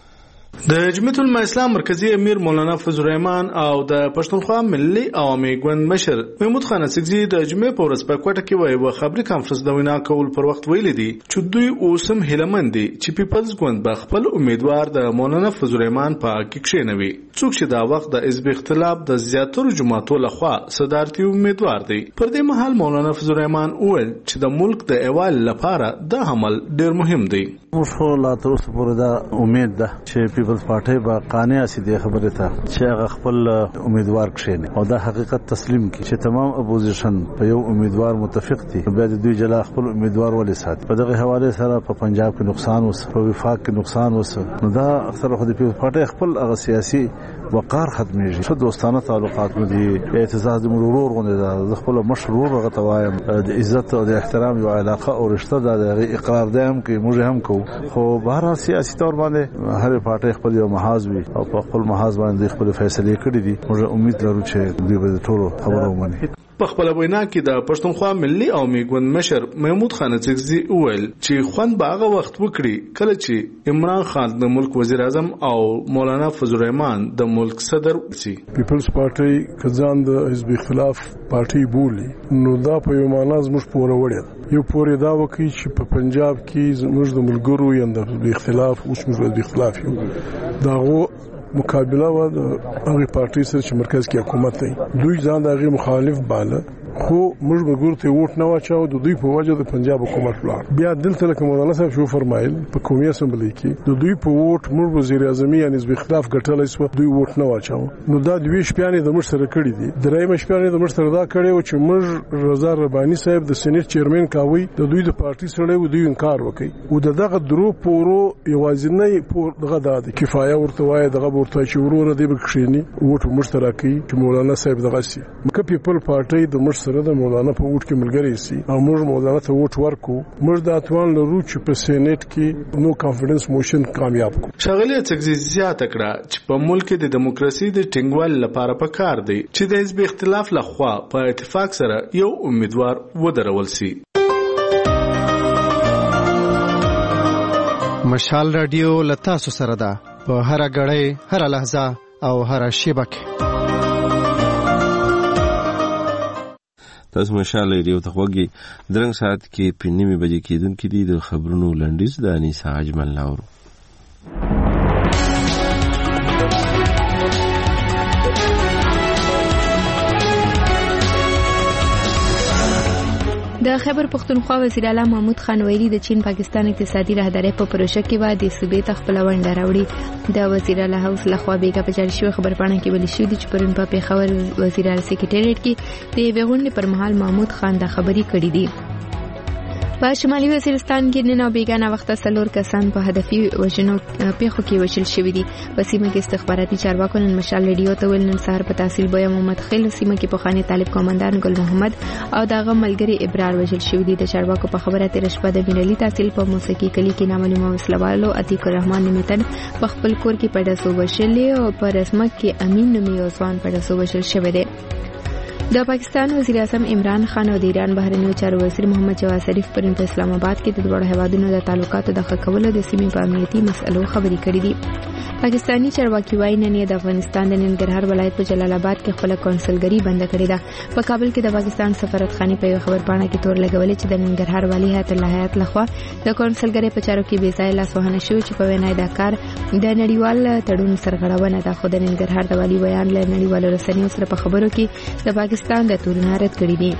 د جمعیت علماء اسلام مرکزی امیر مولانا فضل الرحمن او د پښتونخوا ملي عوامي ګوند مشر محمود خان اسقزي د جمعې په ورځ په کوټه کې وایي خبري کانفرنس د وینا کول پر وخت ویلي دي چې دوی اوسم هلمند دي چې پیپلز ګوند به خپل امیدوار د مولانا فضل الرحمن په کې کښینوي. څوک چې دا وخت د حزب اختلاف د زیاتره جماعتو لخوا صدارتي امیدوار دي. پر دې مهال مولانا فضل الرحمن وویل چې د ملک د ایوال لپاره د عمل ډیر مهم دی. موږ لا تر اوسه پورې دا امید ده چې پیپلز پارټي به قانع شي د خبرې ته چې هغه خپل امیدوار کښیني او دا حقیقت تسلیم کړي چې تمام اپوزیشن په یو امیدوار متفق دي. بیا د دوی جلا خپل امیدوار ولې ساتي. په دغه حواله سره په پنجاب کې نقصان وس، په وفاق کې نقصان وس، نو دا اکثر خو د پیپلز پارټي خپل هغه سیاسي وقار ختمېږي. څه دوستانه تعلقات مو دي، اعتزاز د مرور غونډه ده. زه خپل مشرور هغه توایم د عزت او د احترام یو علاقه او رشتہ د اقرار ده هم کې موږ هم کوو. خو بهر سیاسي تور باندې هر پارټي خپل یو محاذ وي او په خپل محاذ باندې خپل فیصله کړې دي. موږ امید لرو چې دوی به ټول خبرو ومني. په خپل وینا کې د پښتونخوا ملي عوامي ګوند مشر محمود خان اسقزي وویل چې خوند به هغه وخت وکړي کله چې عمران خان د ملک وزیر اعظم او مولانا فضل الرحمن د ملک صدر شي. پیپلز پارټي کزان د حزب اختلاف پارټي بولی نو دا په یو معنا زموږ پوره وړي یو پوره دا وکړي چې په پنجاب کې زموږ د ملګرو یا د اختلاف اوس موږ د اختلاف یو داغو مقابله و د هغه پارټي سره چې مرکز کې حکومت دی. دوی ځان د هغه مخالف باله خو موږ به ګورته ووټ نه واچاو د دوی په وجه د پنجاب حکومت پلان. بیا دلته لکه مولانا صاحب شو فرمایل په قومي اسمبلی کې د دوی په ووټ موږ وزیر اعظم یعنی حزب اختلاف ګټلای سو دوی ووټ نه واچاو. نو دا دوی شپانې د مش سره کړی دي. درېم شپانې د مش سره دا کړی و چې موږ رضا ربانی صاحب د سېنات چیرمن کاوي د دوی د پارټي سره و دوی انکار وکړي او دغه درو پورو یوازینی پور دغه د کفایه ورته وای دغه ورته چې ورور دی بکښینی ووټ مشترکي چې مولانا صاحب دغه سي مکه پیپل پارټي د مش سره د مولانا په ووټ کې ملګری سي او موږ مولانا ته ووټ ورکو موږ د اتوان لرو چې په سېنات کې نو کانفیډنس موشن کامیاب کو. شغله تکزیز زیات کړه چې په ملک کې د دیموکراسي د ټینګوال لپاره پکار دی چې د حزب اختلاف لخوا په اتفاق سره یو امیدوار ودرول سي. مشال رادیو لتاسو سره ده په هر غړې هر لحظه او هر شیبه کې. تاسو مشال رادیو ته وګورئ درنګ ساعت کې په نیمه بجې کېدونکې دي د خبرونو لنډیز د انیسا اجمل لاورو. د خیبر پختونخوا وزیر اعلی محمود خان ویلي د چین پاکستان اقتصادي راهداري په پروژه کې به د صوبې ته خپل ونډه راوړي. د وزیر اعلی هاوس لخوا بیګا په جاری شوی خبرپاڼه کې ویل شوی چې پرون په پیښور وزیر اعلی سکریټریټ کې د غونډې پر مهال محمود خان دا خبري کړې دي. په شمالي وزیرستان کې نن او بیګانه وخت څلور کسان په هدفي وژنو پیښو کې وژل شوي دي. په سیمه کې استخباراتي چارواکو نن مشال رادیو ته ویل نن سهار په تحصیل بویا محمد خیل سیمه کې پخوانی طالب کمانډان ګل محمد او دغه ملګری ابرار وژل شوي دي. د چارواکو په خبره تیر شپه د مینلي تحصیل په موسیقي کلی کې نامعلومه وسلوالو عتیق الرحمن نمیتن په خپل کور کې پډاسو وشلې او په رسمک کې امین نومي ځوان پډاسو وشل شوی دی. د پاکستان وزیر اعظم عمران خان او د ایران بهرنیو چارو وزیر محمد جواد ظریف پرون په اسلام آباد کې د دوه هیوادونو د تعلقاتو د ښه کولو د سیمې په امنیتي مسلو خبرې کړې دي. پاکستانی چارواکي وايي نن د افغانستان د ننګرهار ولایت په جلال آباد کې خپل کونسلګری بند کړې ده. په کابل کې د پاکستان سفارتخانه په خبرپاڼه کې تور لګولې چې د ننګرهار والی حیات الله حیات لخوا د کونسلګری په چارو کې بې ځای لاسوهنه شوې چې په وینا دا کار د نړیوال تړون سرغړونه ده. خو د ننګرهار د والی بیان له نړیوالو رسنیو سره په خبرو کې د پاکستان د تورونه رد کړی دي.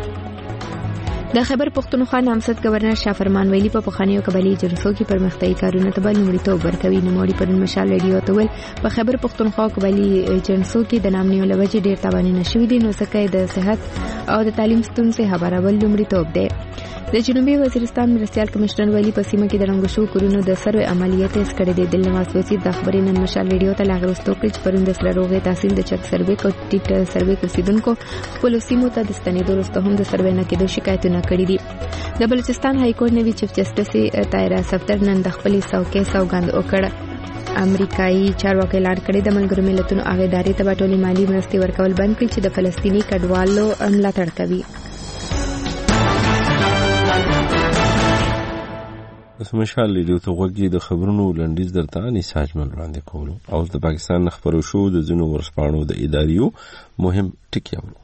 د خیبر پختونخوا نامزد گورنر شاه فرمان ویلي په پخوانیو قبایلي جلسو کې پرمختیايي کارونه ته لومړیتوب ورکوي. نوموړي پر مشال رادیو ته ویل په خیبر پختونخوا قبایلي جلسو کې د نامنیو لوجې ډېر تاوانونه شوي دي نو ځکه د صحت او د تعلیم ستونزې خبرول لومړیتوب دی. د جنوبي وزیرستان مرستيال کمشنر ویلي په سیمه کې د رنګشو کورونو د سروې عملیات یې کړې دي. د نواز وزیر د خبرې نن مشال رادیو ته لاغرستو کې چې پرون د سره روغې تحصیل د چک سروې کو ټیټ سروې کوسیدونکو خپل سیمو ته د ستنېدو وروسته هم د سروې نه کېدو شکایتونه کړې دي. د بلوچستان های کورټ نوی چیف جسټس طاهره صفدر نن د خپل څوکۍ سوګند وکړ. امریکایي چارواکي اعلان کړی د ملګرو ملتونو هغه ادارې ته ټولې مالی مرستې ورکول بند کړي چې د فلسطیني کډوالو ملاتړ کوي. مشال رادیو ته وګورئ د خبرونو لنډیز درته انیسا اجمل وړاندې کوو. او د پاکستان خبرو شو د ځینو ورسپاڼو د اداریو مهم ټکي اورو.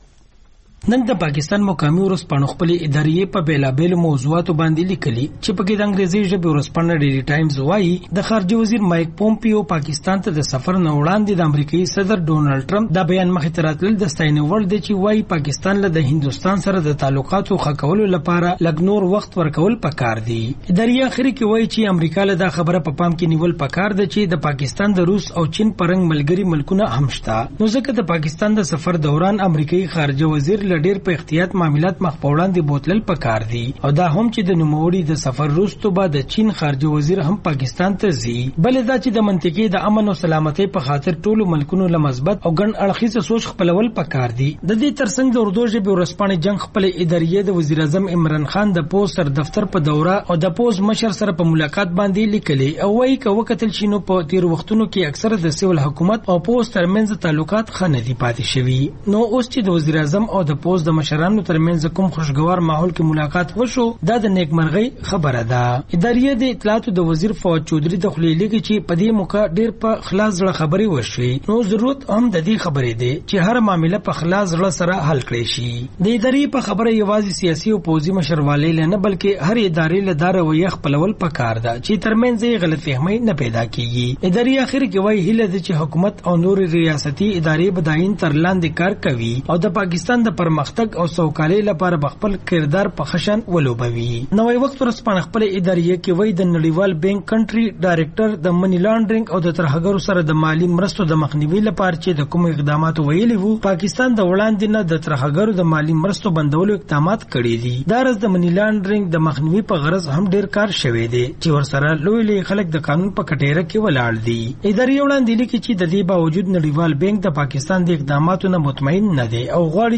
نن د پاکستان مقامي ورسپاڼو خپل ادارې په بیلابېل موضوعاتو باندې لیکلي چې په کې د انګریزي ژبې ورسپاڼه ډیلی ټایمز وایي د خارجه وزیر مایک پومپیو پاکستان ته د سفر نه وړاندې د امریکایي صدر ډونالد ټرمپ دا بیان مخې ته راتلل د ستاینې وړ دی چې وایي پاکستان له د هندوستان سره د تعلقاتو ښه کولو لپاره لږ نور وخت ورکول پکار دی. ادارې اخري کې وایي چې امریکا له دا خبره په پام کې نیول پکار ده چې د پاکستان د روس او چین پرنګ ملګري ملکونه هم شته نو ځکه د پاکستان د سفر دوران امریکایي خارجه وزیر لډیر په احتیاط معاملات مخ په وړاندې بوتلل پکار دي او دا هم چې د نوموړي د سفر وروسته بعد د چین خارجه وزیر هم پاکستان ته ځي. بل دا چې د منطقې د امن او سلامتۍ په خاطر ټولو ملکونو له مثبت او ګڼ اړخیز سوچ خپلول پکار دي. د دې ترڅنګ د اردو ژبې ورسپاڼې جنگ خپل ادارې د وزیر اعظم عمران خان د پوز سر دفتر په دوره او د پوز مشر سره په ملاقات باندې لیکلي او وايي کوه کتل شینو په تیر وختونو کې اکثره د سیول حکومت او پوز ترمنځ تعلقات خنه دي پاتې شوي. نو اوس چې د وزیر اعظم او د پوز د مشرانو ترمنځ کوم خوشگوار ماحول کې ملاقات وشو دا د نیکمرغۍ خبره ده. ادارې د اطلاعاتو د وزیر فواد چودري د خلیلي کې چې په دې موقع ډېر په خلاص ځړه خبرې وشوي نو ضرورت هم د دې خبرې دی چې هر معاملې په خلاص ځړه سره حل کړي شي. د ادارې په خبره یوازې سیاسي او پوځي مشرواله نه بلکې هر ادارې له دار ویه خپلول پکار ده چې ترمنځ غلط فهمي نه پیدا کیږي. ادارې اخر کې وایي هله د چې حکومت او نور ریاستي ادارې بداین تر لاندې کار کوي او د پاکستان د پرمختګ او سوکالۍ لپاره خپل کردار په خشن ولوبوي. نوې وخت ورسپاڼه خپل ادارې کې وایي د نړیوال بانک کنټری ډایریکټر د منی لانډرینګ او د ترهګرو سره د مالی مرستو د مخنیوي لپاره چې د کوم اقداماتو ویلي وو پاکستان د وړاندې نه د ترهګرو د مالی مرستو بندولو اقدامات کړي دي. دا رز د منی لانډرینګ د مخنیوي په غرض هم ډیر کار شوی دی چې ورسره لوی خلک د قانون په کټیره کې ولاړ دي. ادارې وړاندې لیکي چې د دې باوجود نړیوال بانک د پاکستان د اقداماتو نه مطمئن نه دی او غواړي چې په ښه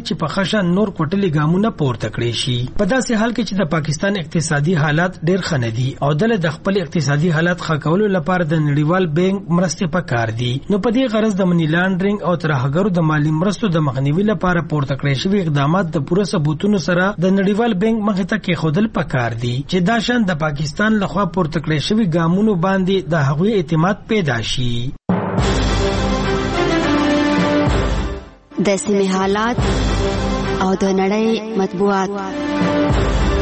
دغه شان نور کوټلي ګامونه پورته کړی شي. په داسې حال کې چې د پاکستان اقتصادي حالات ډېر ښه نه دي او د خپل اقتصادي حالات ښه کولو لپاره د نړیوال بانک مرستې پکار دي، نو په دې غرض د منی لانډرینګ او ترهګرو د مالی مرستو د مخنیوي لپاره پورته کړی شوي اقدامات د پوره ثبوتونو سره د نړیوال بانک مخې ته کېښودل پکار دي چې دا شان د پاکستان لخوا پورته کړی شوي ګامونو باندې د هغوی اعتماد پیدا شي. د سیمې حالات او د نړۍ مطبوعات.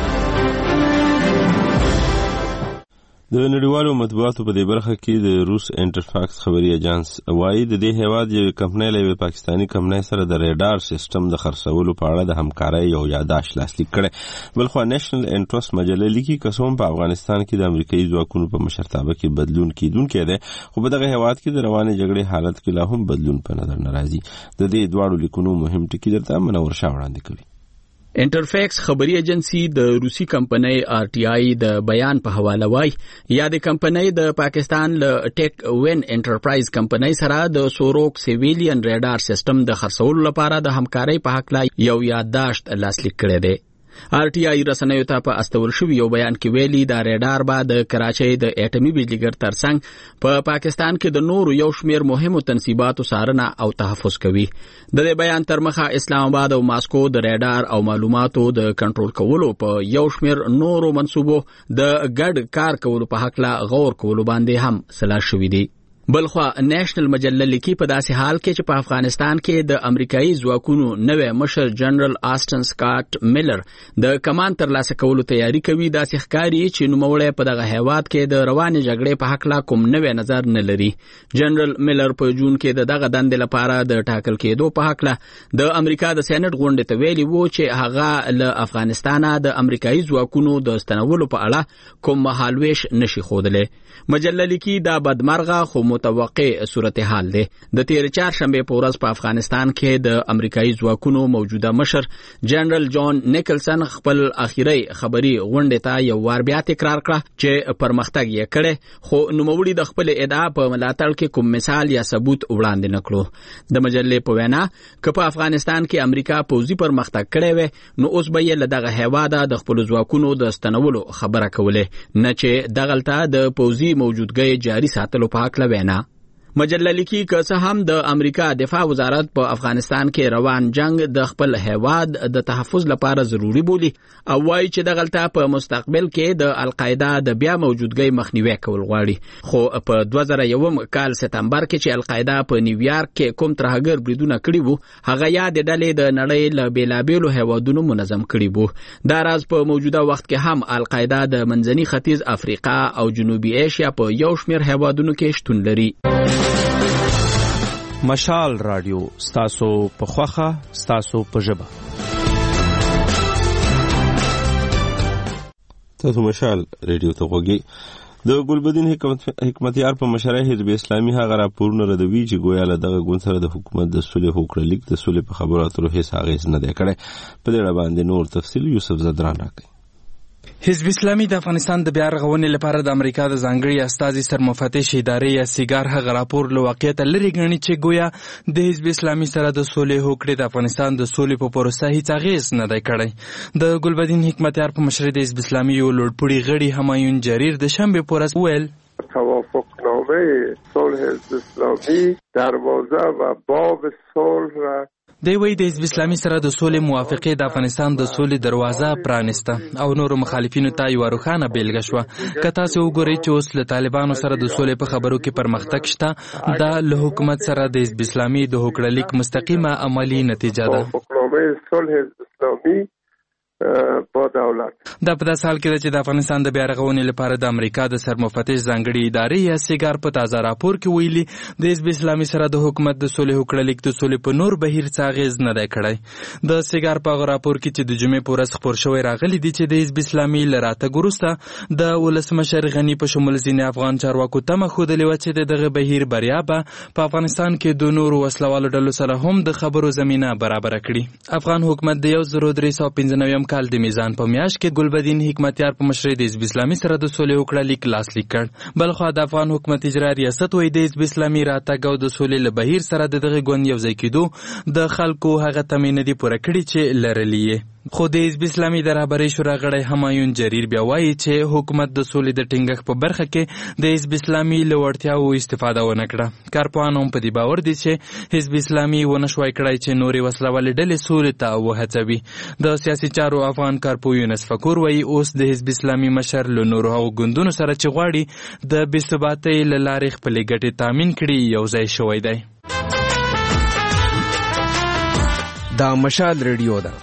د نړیوالو مطبوعاتو په دې برخه کې د روس انټرفاکس خبري اجانس وايي د دې هیواد یو کمپنۍ له پاکستانی کمپنۍ سره د ریډار سیستم د خرڅولو په اړه د همکارۍ یو یادداشت لاسلیک کړی. بلخو نېشنل انټرست مجله لیکي قسم په افغانستان کې د امریکایي ځواکونو په مشرتابه کې بدلون کیدونکی دی، خو په دغه هیواد کې د روانې جګړې حالت کې لا هم بدلون په نظر نه راځي. د دې دواړو لیکونو مهم ټکي درته منور شاه وړاندې کوي. انټرفیکس خبري ایجنسی د روسي کمپنۍ RTI د بیان په حواله وایي یا د کمپنۍ د پاکستان له ټیک وین انټرپرایز کمپنۍ سره د سوروک سیویلین ریډار سیستم د خرڅولو لپاره د همکارۍ په حق لا یو یادداشت لاسلیک کړی دی. RTI رسنیو ته په استول شوی یو بیان کې ویلي دا ریډار به د کراچۍ د اټومي بجلیګر ترڅنګ په پاکستان کې د نورو یو شمیر مهمو تنصیباتو څارنه او تحفظ کوي. د دې بیان تر مخه اسلام آباد او ماسکو د ریډار او معلوماتو د کنټرول کولو په یو شمیر نورو منصوبو د ګډ کار کولو په حق لا غور کولو باندې هم سلا شوی دی. بلخوا نېشنل مجله لیکي په داسې حال کې چې په افغانستان کې د امریکایي ځواکونو نوې مشر جنرال آسټن سکاټ میلر د کمان ترلاسه کولو تیاری کوي، داسې ښکاري چې نوموړی په دغه هیواد کې د روانې جګړې په حق لا کوم نوې نظر نه لري. جنرال میلر په جون کې د دغه دندې لپاره د ټاکل کېدو په حق لا د امریکا د سېنات غونډې ته ویلي وو چې هغه له افغانستانه د امریکایي ځواکونو د ستنولو په اړه کوم مهالویش نشي ښودلی. مجله لیکي دا بدمرغه خو متوقع صورتحال دی. د تیر چهارشنبه په ورځ په افغانستان کې د امریکایي ځواکونو موجوده مشر جنرال جان نیکلسن خپل اخیری خبري غونډې ته یو وار بیا تکرار کړه چې پرمختګ یې کړی، خو نوموړي د خپل ادعا په ملاتړ کې کوم مثال یا ثبوت وړاندې نه کړو. د مجلې په وینا که په افغانستان کې امریکا پوځي پرمختګ کړی وي نو اوس به یې له دغه هیواده د خپل ځواکونو د ستنولو خبره کوله، نه چې دغلته د پوځي موجودګۍ جاری ساتلو په حق لوینا. مجله لیکي که څه هم د امریکا دفاع وزارت په افغانستان کې روان جنگ د خپل هیواد د تحفظ لپاره ضروری بولي او وایي چې دغلته په مستقبل کې د القاعده د بیا موجودګۍ مخنیوي کول غواړي، خو په 2001 کال سپتمبر کې چې القاعده په نیویارک کې کوم ترهګر بریدونه کړي وو هغه یا د ډلې د نړۍ له بیلابیلو هیوادونو منظم کړي وو. دا راز په موجوده وخت کې هم القاعده د منځني ختیځ افریقا او جنوبي ایشیا په یو شمیر هیوادونو کې شتون لري. مشال رادیو ستاسو په خوخه ستاسو په ژبه. تاسو مشال رادیو ته غوږی. د ګلبدین حکمتیار په مشرۍ حزب اسلامي هغه راپورونه ردوي چې ګویا له دغه ګوند سره د حکومت د صلح هوکړه لیک د صلح په خبرو اترو هیڅ اغېز نه دی کړی. په دې اړه باندې نور تفصیل یوسف زدران راکړي. حزب اسلامي د افغانستان د بیا رغونې لپاره د امریکا د ځانګړي استازي سرمفتش ادارې یا سیګار هغه راپور له واقعیت لري ګڼي چې ګویا د حزب اسلامي سره د صلح هوکړې د افغانستان د صلح په پروسه هیڅ اغېز نه دی کړی. د ګلبدین حکمتیار په مشرۍ د حزب اسلامي یو لوړپوړي غړي همایون جریر د شنبه په ورځ وویل توافقنامه صلح حزب اسلامی دروازه و باب صلح را دی وی د حزب اسلامي سره د سولې موافقې د افغانستان د سولې دروازه پرانسته او نورو مخالفینو ته یو روښانه بیلګه شوه. که تاسو وګورئ چې اوس له طالبانو سره د سولې په خبرو کې پرمختګ شته، دا له حکومت سره د حزب اسلامي د هوکړه لیک مستقیمه عملی نتیجه ده. توافقنامه صلح حزب اسلامی با دولت دا په داسې حال کې ده چې د افغانستان د بیا رغونې لپاره د امریکا د سرمفتش ځانګړي ادارې یا سیګار په تازه راپور کې ویلي د حزب اسلامي سره د حکومت د صلح هوکړه لیک د صلح په نور بهیر څه اغېز نه دی کړی. د سیګار په راپور کې چې د جمعې په ورځ خپور شوی راغلی دی چې د حزب اسلامي له راتګ وروسته د ولسمشر غني په شمول ځینې افغان چارواکو تمه ښودلې وه چې دغه بهیر بریا به په افغانستان کې د نورو وسلوالو ډلو سره هم د خبرو زمینه برابره کړي. افغان حکومت د 1395 کال د میزان په میاشت کې ګلبدین حکمتیار په مشرۍ د حزب اسلامي سره د سولې هوکړه لیک لاسلیک کړ. بلخوا د افغان حکومت اجرا ریاست وایي د حزب اسلامي راتګ او د سولې له بهیر سره د دغه ګوند یوځای کېدو د خلکو هغه تمې نه دي پوره کړي چې لرلي یې. خو د حزب اسلامي د رهبرۍ شورا غړی همایون جریر بیا وایي چې حکومت د سولې د ټینګښت په برخه کې د حزب اسلامي له وړتیاوو استفاده ونه کړه. کارپوهان هم په دې باور دي چې حزب اسلامي ونه شوای کړای چې نورې وسلهوالې ډلې سولې ته وهڅوي. د سیاسي چارو افغان کارپوه یونس فکور وایي اوس د حزب اسلامي مشر له نورو هغو ګوندونو سره چې غواړي د بې ثباتۍ له لارې خپلې ګټې تامین کړي یو ځای شوی دی. دا مشال ریډیو ده.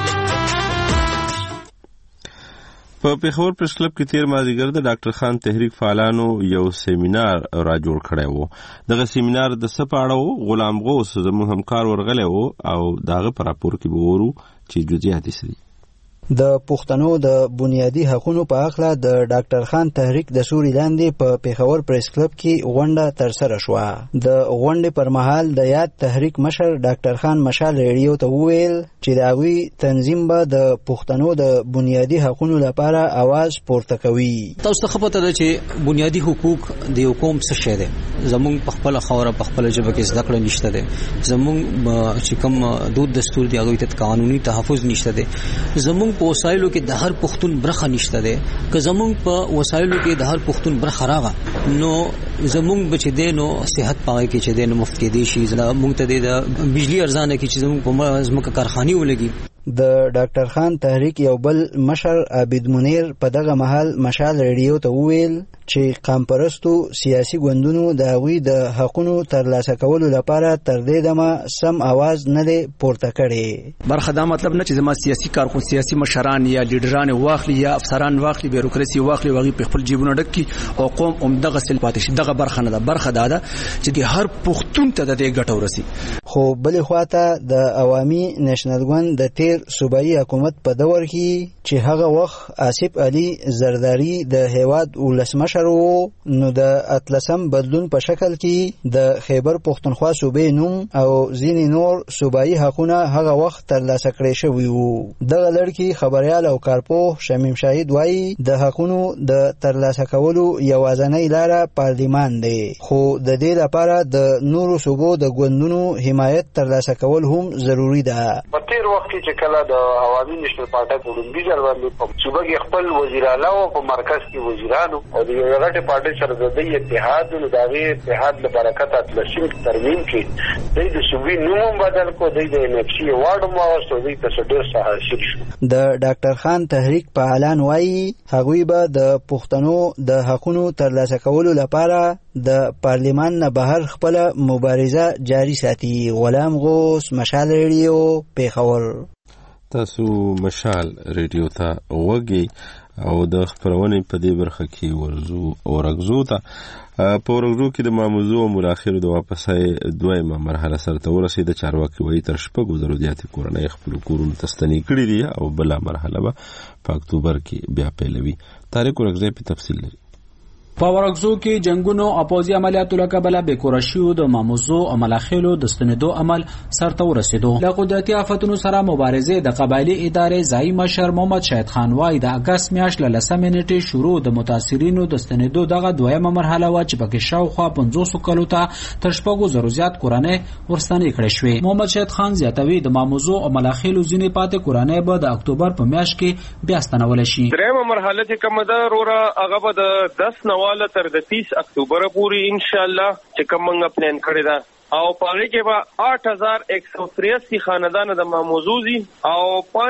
په پیښور پریس کلب کې تیر مازدیګر د ډاکټر خان تحریک فعالانو یو سیمینار را جوړ کړی و. دغه سیمینار د څه په اړه و؟ غلام غوث زموږ همکار ورغلی و او دغه په راپور کې به وورو چې جزئیات یې څه دي. د پښتنو د بنیادی حقوقو په اړه د ډاکټر خان تحریک د سوري لاندې په پیښور پریس کلب کې غونډه ترسره شوه. د غونډې پر مهال د یاد تحریک مشر ډاکټر خان مشال ریډیو ته وویل چې د هغوی تنظیم به د پښتنو د بنیادی حقوقو لپاره आवाज پورته کوي. تاسو ته خبره ده چې بنیادی حقوق د یو قوم څه شی دی. زمونږ په خپل خوره په خپل ژبه کې زده کړه نشته ده. زمونږ چې کوم دود دستور دی هغه ته قانوني تحفظ نشته ده. زمونږ په وسایلو کې د هر پښتون برخه نشته ده. که زمونږ په وسایلو کې د هر پښتون برخه راغه نو زمونږ بچ دی نو صحت پاره کې چې د مفت کې دی شي زمونږ ته د بجلی ارزانه کې چې زمونږ په ځمکه کارخانه ولګي. د ډاکټر خان تحریک یو بل مشر عابد منیر په دغه محل مشال ریډیو ته وویل چې قامپرستو سیاسي ګوندونو د هغوی د حقونو ترلاسه کولو لپاره تر دې دمه سم आवाज نه دی پورته کړی. برخه دا مطلب نه چې زما سیاسي کارکون سیاسي مشران یا لیډران واخلي یا افسران واخلي بیروکراسي واخلي وغي په خپل جیبونه ډکې او قوم هم دغه سل پاتې شي. دغه برخه نه ده. برخه دا ده چې د هر پښتون ته د دې ګټه ورسي. خو بلې خواته د عوامي نېشنل ګوند د تیر صوبایي حکومت په دور کې چې هغه وخت آصف علي زرداری د هیواد ولسمشر وو نو د اتلسم بدلون په شکل کې د خیبر پښتونخوا صوبې نوم او ځینې نور صوبایي حقونه هغه وخت ترلاسه کړی شوي وو. دغه لړکي خبريال او کارپوه شمیم شاهد وایي د حقونو د ترلاسه کولو یوازینۍ لاره پارلیمان دی. خو د دې لپاره د نورو صوبو د ګوندونو حمایت ترلاسه کول هم ضروری ده. په تیر وخت کې چې کله د عوامي نېشنل پارټي په لومړي ځل باندې په صوبه کې خپل وزیر اعلی او په مرکز کې وزیرانو او د یو غټه پارټي سره د دې اتحاد او د هغې اتحاد له برکت اتلسم ترمیم کې د صوبې نوم بدل کو د NFC وارډ مو واستو د تصدیق سره حاصل شو. د ډاکټر خان تحریک په اعلان وایي هغوی به د پښتنو د حقونو ترلاسه کولو لپاره د پارلیمان نه بهر خپل مبارزه جاری ساتي. غلام غوث مشال ریډیو پیښور. تاسو مشال ریډیو ته وګورئ او د خبرونې په دې برخه کې ورغزو ته په ورغزو کې د ماموزو او مراخر د واپسې دویمه مرحله سره ته ورسېده. چارواکي وایي تر 6,000 زیاتې کورنۍ خپل کورونه ته ستنې کړي دي او بله مرحله به په اکتوبر کې بیا پیلوي. طارق ورغزی په تفصیل لري. په ورغزو کې جنگونو او پوځي عملیاتو له کبله بې کوره شویو د ماموزو او ملاخیلو د ستنېدو عمل سرته ورسېدو. له قدرتي آفتونو سره مبارزې د قبایلي ادارې ځایي مشر محمد شهید خان وایي د اګست میاشت له 10 نیټې شروع د متاثرینو د ستنېدو دغه دویمه مرحله وه چې پکې شاوخوا 500 کلو ته تر 6,000 زیات کورنۍ ورستنې کړې شوې. محمد شهید خان زیاتوي د ماموزو او ملاخیلو ځینې پاتې کورنۍ به د اکتوبر په میاشت کې بیا ستنولی شي. درېیمه مرحله چې کومه ده وروره هغه به د 10 نواله تر د 30 اکتوبر پورې ان شاء الله چې کوم موږ پلان کړی ده او پاره کې به 8183 خاندان د ماموزوزي او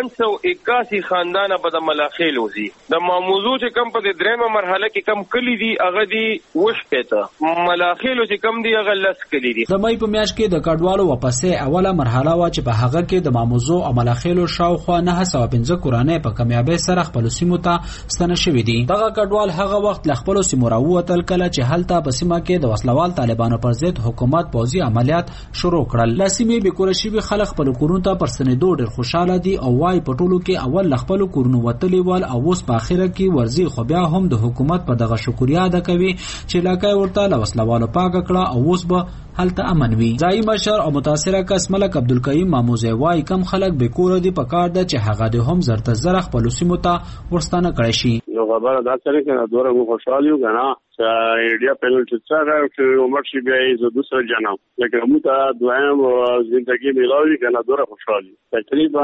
581 خاندان به د ملاخیلوزي. د ماموزو چې کم په درېمه مرحله کې کم کلی دي هغه دي وش پته ملاخیلو چې کم دي هغه لس کلی دي. د مې په میاشت کې د کډوالو واپسې اوله مرحله وا چې په هغه کې د ماموزو او ملاخیلو شاوخوا 915 کورنۍ په کامیابی سره خپل سیمو ته ستنه شوې دي. دغه کډوال هغه وخت ل خپل سیمو راووتل کله چې هلته په سیمه کې د وسلوال طالبانو پر ضد حکومت پوځي عملیات شروع کړل. لاسمې به کورشي خلک په کورونو ته پر سنیدو ډېر خوشاله دي او وايي په ټولو کې اول خپل کورونو وتلی ول او اوس په اخره کې ورزي خو بیا هم د حکومت په دغه شکریا ادا کوي چې علاقې ورته له وسلوالو پاک کړه او اوس به هلته امن وي. ځایي مشر او متاثره کس ملک عبدالکریم ماموزی وايي کم خلک به کور دي په کار ده چې هغه د هم زرت زره خپل سیمو ته ورستانه کړی شي. یو خبره دا سره کې دوره خوشاله یو غنا چې ایډیا پینلټ څنګه چې عمر شي بیا یې دوسر جناب لکه موږ ته دویم ژوندۍ ملاوي غنا دوره خوشاله تقریبا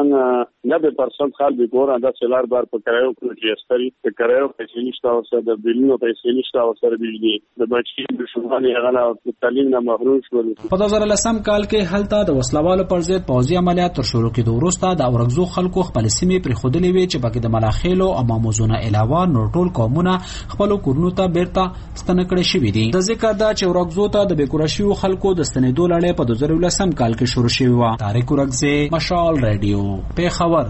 90% خلک به کور انده سلار بار په کرایو کې چې استری په کرایو پیسې نشته او سره د بیلونو پیسې نشته او سره بجلی د بچی د شومانه غلا تعلیم نه محروم شول. په 2010 کال کې هلته د وسلوالو پر ضد پوځي عملیات تر شروع کېدو وروسته د اورګزو خلکو خپل سیمې پر خودلې وی چې پکې د ملاخیلو او ماموزونه علاوه نور ټول قومونه خپل کورونو ته بیرته ستنه کړې شوې دي. د ذکر دا چې اورګزو ته د بیکورشیو خلکو د ستنېدو لړۍ په 2010 کال کې شروع شوې و. طارق اورګزی، مشال رادیو، پیښور.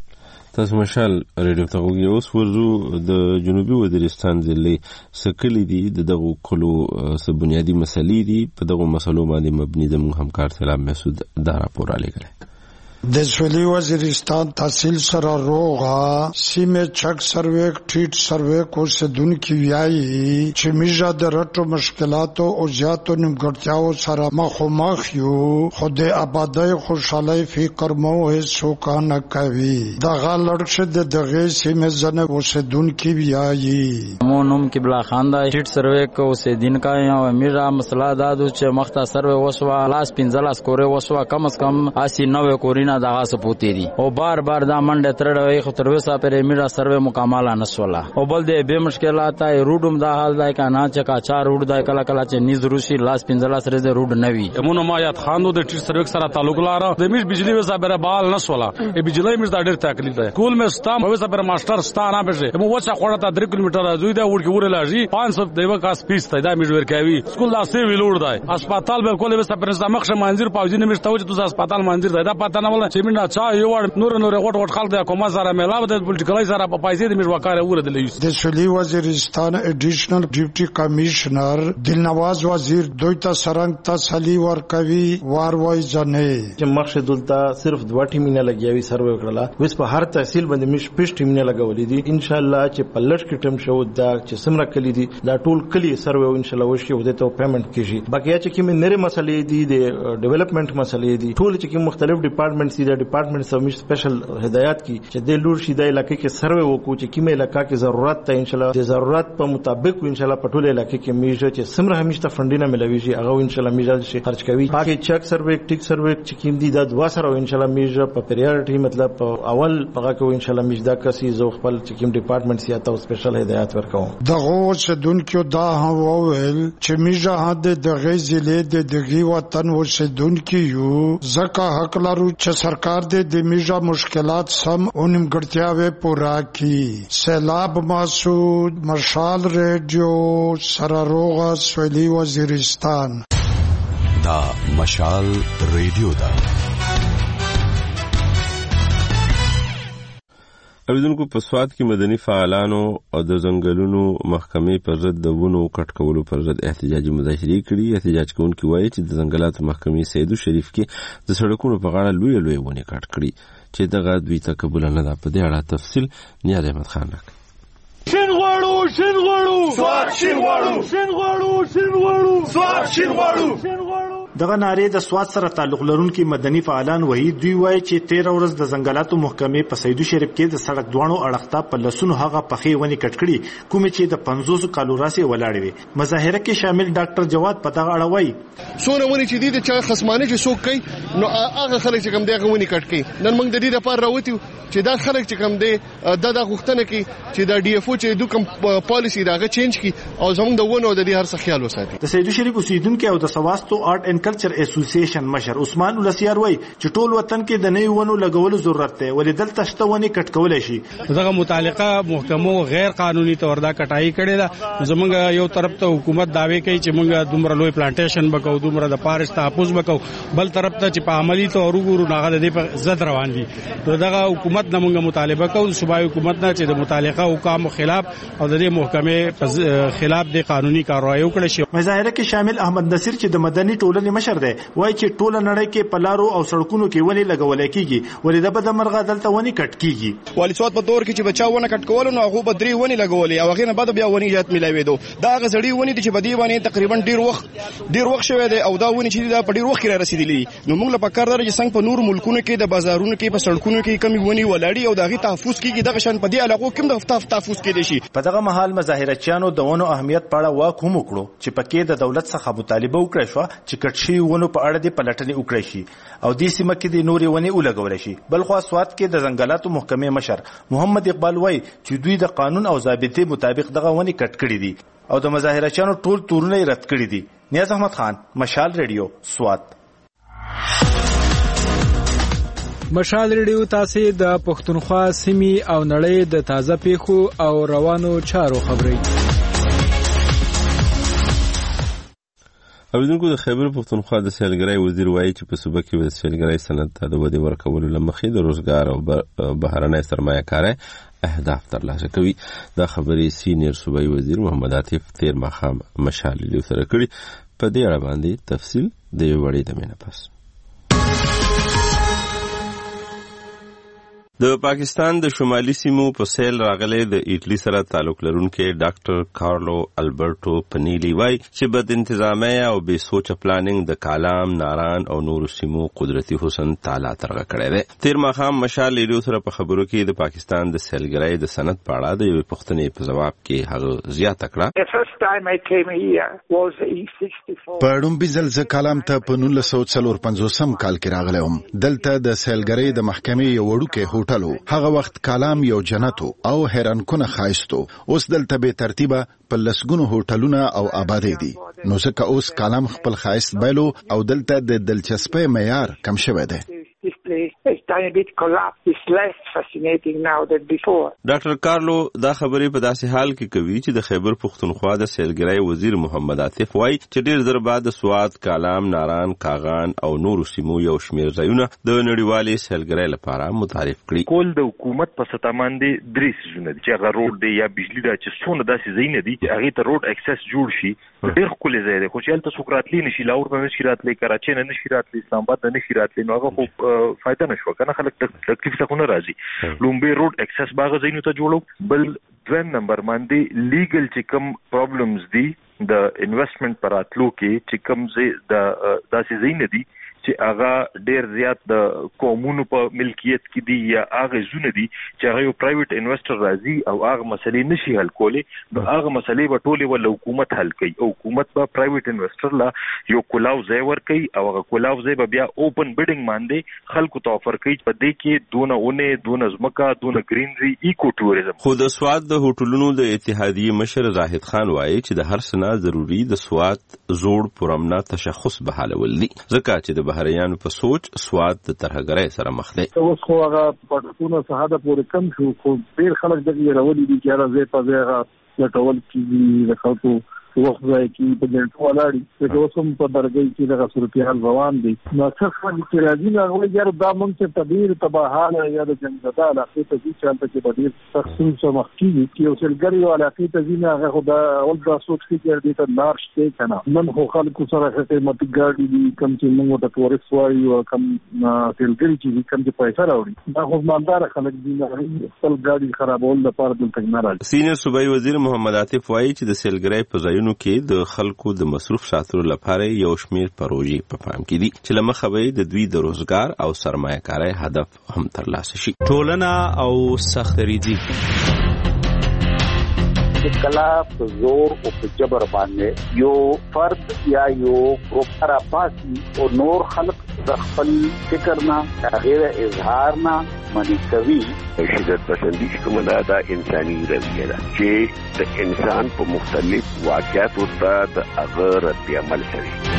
تاسو مشال رادیو ته وګورئ. اوس ورزو د جنوبي وزیرستان ضلع سکلی دي دغه کلو څه بنیادی مسلې دي په دغه مسلو باندې مبني د همکار سلام مسعود دا راپور علیګل. د سویلي وزیرستان تحصیل سره روغا سیمه چک سروې ټریټ سروې کو سدونکو ویایي چې میژه د رټو مشکلاتو او زیاتو نیمګړتیاو سره مخامخ یو خو د آبادی خوشحالي فکر مو هیڅ نه کوي. دغه لړشه دغه سیمه زنه او سدونکو ویایي مو نوم قبله خان دا ټریټ سروې کو سدین کا یا میژه مسله دادو چې مخته سروې وسوا لاس 15 کورې وسوا کم از کم 89 کورې دغه سپوتی دي او بار بار دا منډه ترړوي خو تر وسه پر میرا سروې مکمل نه سولا او بل دې به مشکلات ای روډم دا حال دای کنا چې کا چار روډ دای کلا کلا چې نیز روشي لاس 15 سره دې روډ نوي مونږ ما یاد خاندو د ټیر سروې سره تعلق لاره د میش بجلی وسه پر بال نه سولا ای بجلی میش دا ډېر تکلیف ده کول مې ستا وسه پر ماستر ستا نه بشه مو وڅ خوړه تا 3 کیلومتر زوی دا ورکی ور لاږي 500 دیو کا سپیس ته دا میش ورکاوي سکول دا سی ویلوړ دای هسپتال به کول وسه پر زمخ منځیر پاوځي نه مشته چې تو هسپتال منځیر دا پته نه ولا چې منډه چا یو نور غټ خلک د حکومت سره ملاو د پولیټیکل سره په پیسې د مشوکاره ورته د سویلي وزیرستان ایډیشنل ډیپټي کمشنر دلنواز وزیر دوی ته سرنګ تسلی ورکوي واروي ځنه چې مخشه دلته صرف 2 ټیمونه لګیاوي سروې کړله وس په هر تحصیل باندې مش 5 ټیمونه لګولې دي ان شاء الله چې پلټ کې ټیم شو دا چې سمره کلی دي دا ټول کلی سروې ان شاء الله وشي او ته پیمنٹ کیږي باقي چې کوم نری مسلې دي د ډیولپمنٹ مسلې دي ټول چې کوم مختلف ډپارټمنټس دي ډپارټمنټ سمش سپیشل هدایت کی چې د لور شي د علاقې کې سروې وکړو چې کومه علاقې کې ضرورت ته ان شاء الله د ضرورت په مطابق ان شاء الله په ټول علاقې کې میژه چې سمره همیشه فندینه ملويږي هغه ان شاء الله میژه شي خرج کوي باقي چک سروې ټیک سروې چې کوم دي د 2 سره ان شاء الله میژه په پریارټي مطلب اول هغه کو ان شاء الله میژه دا کسي زو خپل چې کوم ډپارټمنټ سي تاسو سپیشل هدایت ورکوم دغه سدونکو دا وویل چې میژه هدا د غیزلې د دغه وطن وسدونکو یو زکه حق لرو چې سرکار د میژه مشکلات سم اونم ګړتیاوي پورا کی. سیلاب مسعود مشال ریډیو سراروغا سویلي وزیرستان. دا مشال ریډیو دا اوریدونکو په سواد کې مدني فعالانو او د ځنګلونو محکمې پر ضد د ونو کټ کولو پر ضد احتجاجي مظاهرې کړي. احتجاج کوونکي وایي چې د ځنګلاتو محکمې سیدو شریف کې د سړکونو په غاړه لوی ونې کټ کړي چې دغه دوی ته قبول نه ده. په دې اړه تفصیل نیاز احمد خان راکړي. شین غواړو سواد شین غواړو سواد شین غواړو دغه نارې د سواد سره تعلق لرونکي مدني فعالان وایي دوی وایي چې 13 ورځ د ځنګلاتو محکمې په سیدو شریف کې د سړک دوانو اړخته په لسونو هغه پخې ونې کټ کړي کومې چې د 500 کالو راسي ولاړې وي. مظاهره کې شامل ډاکټر جواد په دغه اړه وایي څونه ونې چې دي د چا خصمانه چې څوک کوي نو هغه خلک چې کوم دغه ونې کټ کوي نن موږ د دې لپاره راوتی چې دا خلک چې کوم دي د غوښتنه کوي چې د ډي اف او چې د کوم پالیسی راغی چینج کی او زموږ د ونو د دې هر څه خیال وساتي. د سیدو شریف اوسیدونکو او د سواستو آرټ اینڈ کلچر اسوسییشن مشر عثمان ولسیار وایي چې ټول وطن کې د نوي ونو لګولو ضرورت دی ولې دلته شته ونې کټ کولای شي. دغه متعلقه محکمو غیر قانوني تور دا کټای کړي دا زمونږ یو طرف ته حکومت داوی کوي چې موږ دومره لوی پلانټیشن وکاو دومره د فارست تحفظ وکاو بل طرف ته چې په عملی تور وګورو ناغه د دې په زد روان دي. دغه حکومت نه موږ مطالبه کوو صوبایي حکومت نه چې د متعلقه حکام خلاف او د دې محکمې خلاف د قانوني کاروایی وکړي شي. مظاهره کې شامل احمد نصیر چې د مدني ټولنې مشر دی وایي چې ټوله نړۍ کې په لارو او سړکونو کې ونې لګول کېږي ولې د بده مرغه دلته ونې کټ کېږي. والي سواد په دور کې چې بچا ونه کټ کول نو هغه به 3 ونې لګولې او هغه نه بعد بیا ونې جات ملاوي دو دا غزړی ونې چې بدی باندې تقریبا ډیر وخت شوی دی او دا ونې چې دا په ډیر وخت کې رسیدلې نو موږ له پکار درجه څنګه په نور ملکونو کې د بازارونو کې په سړکونو کې کمی ونی ولاړی او دغه تحفظ کیږي دغه شان په دې علاقو کې د تحفظ کېدي شي. په دغه مهال مظاهرچیانو د ونو اهمیت په اړه واک هم وکړو چې پکې د دولت څخه مطالبه وکړي شو چې کټشي ونو په اړه د پلټنې وکړي شي او د سیمه کې د نوري ونی ولګول شي. بلخو سواد کې د ځنګلاتو محکمې مشر محمد اقبال وای چې دوی د قانون او ضابطې مطابق دغه ونی کټ کړي دي او د مظاهرچیانو ټول تورونه رد کړي دي. نیاز احمد خان، مشال ریډیو، سواد. مشال ریډیو تاسو د پښتونخوا سیمې او نړۍ د تازه پیښو او روانو چارو خبري. اوریدونکو د خیبر پښتونخوا د سیلګرۍ وزیر وایي چې په صوبه کې د سیلګرۍ صنعت ته د ودې ورکولو لمخې د روزګار او بهرنۍ سرمایه کاري اهداف ترلاسه کوي. دا خبرې سینیر صوبایي وزیر محمد عاطف تیر ماښام مشال ریډیو سره کړي. په دې اړه باندې تفصیل د یو وړي د مینه پس. د پاکستان د شمالي سیمو په سیل راغلي د ایټلی سره تعلق لرونکي ډاکټر کارلو البرټو پنیلی وای چې بد انتظامیه او بے سوچ پلانینګ د کالام، ناران او نور سیمو قدرتي حسن تعالی ترغه کړی دی. تیر ماښام مشال ریډیو سره په خبرو کې د پاکستان د سیلګرۍ د صنعت په اړه د یوې پوښتنې په ځواب کې هغه زیاته کړه. په لومبي ځل زه کالام ته په 1954 کال کې راغلی وم. دلته د سیلګرۍ د محکمې یو وړوکی هغه وخت کالام یو جنت او حیران کنه خایستو. اوس دلته به ترتیبه په لسګونو هوټلونه او آبادی دي. نو ځکه اوس کالام خپل خایست بایلو او دلته د دلچسپۍ معیار کم شوی دی. ډاکټر کارلو دا خبرې په داسې حال کې کوي چې د خیبر پښتونخوا د سیلګرۍ وزیر محمد عاطف وای چې ډیر ځله بعد سواد، کالام، ناران، کاغان او نور سیمو یو شمیر ځایونه د نړیوالې سیلګرۍ لپاره متعارف کړي. کول د حکومت په ستا باندې درې سيزونه دي چې هغه روډ دی یا بجلی دا چې څونه داسې ځای نه دي چې هغه ته روډ اکسس جوړ شي. ډیر ښکلی ځای دی خو چې هلته څوک راتلی نشي، لاهور به نشي راتلی، کراچۍ نه نشي راتلی، اسلام آباد نه نشي راتلی، نو هغه خو فایده نشو کنه خلک تکلیف څخه نه راځي. لومبي روډ اکسس باغ ځایونو ته جوړو. بل دویم نمبر باندې لیګل چې کوم پرابلمز دي د انویسټمنٹ پر اتلو کې چې کوم د داسې ځای نه دي چې هغه ډیر زیات د قومونو په ملکیت کې دي یا هغه زونه دي چې هغه یو پرایویټ انویسټر راځي او هغه مسلې نشي حل کولی، نو هغه مسلې به ټولې ول حکومت حل کوي او حکومت به پرایویټ انویسټر لا یو کولاو ځای ورکوي او هغه کولاو ځای به بیا اوپن بیډینګ باندې خلکو ته افر کوي په دې کې دونه اونې، دونه ځمکه، دونه گرینري، ایکو ټوریزم. خو د سواد د هوټلونو د اتحادیې مشر زاهد خان وایي چې د هر سنا ضروري د سواد زوړ پرامنا تشخص بحالول دي ځکه چې د بهريانو په سوچ سواد د ترهګرۍ سره مخ دی. اوس خو هغه پټونه ساده پورې کم شو خو ډیر خلک دغه راولي دي چې راځي په هغه لټول کیږي د خلکو وخت ځای کې په ګڼ ولاړی چې اوس هم په درګۍ کې دغه صورتحال روان دي. نو څه خلک چې راځي نو هغه یاره دا مونږ چې تبیر تباهاله یا د جنګدا علاقې ته چې چالت کې بدیر تخصیص مخکې چې یو سلګری علاقې ته ځینې هغه خو دا اول دا سوچ کې چې دې ته نار شته کنه نن خو خلکو سره قیمتي ګاډي دي کم چې موږ ته تورس وایو او کم سلګری چې کم چې پیسې راوړي دا خو مالدار خلک دي نه خپل ګاډي خرابول لپاره دلته نه راځي. سینیئر صوبایي وزیر محمد عاطف وایي چې د سیلګرۍ په ځایونو کې د خلکو د مصروف ساتلو لپاره یو شمیر پروژې په پام کې دي چې لمخه به د دوی د روزګار او سرمایه کارۍ هدف هم ترلاسه شي. ټولنه او سختریزي کلا په زور او په جبر باندې یو فرد یا یو ګروپ را پاسي او نور خلق د خپل فکر نه غیر اظهار نه منی کوي. شدت پسندی کومه دا انساني رویه ده چې د انسان په مختلف واقعاتو ته د هغه رد عمل کوي.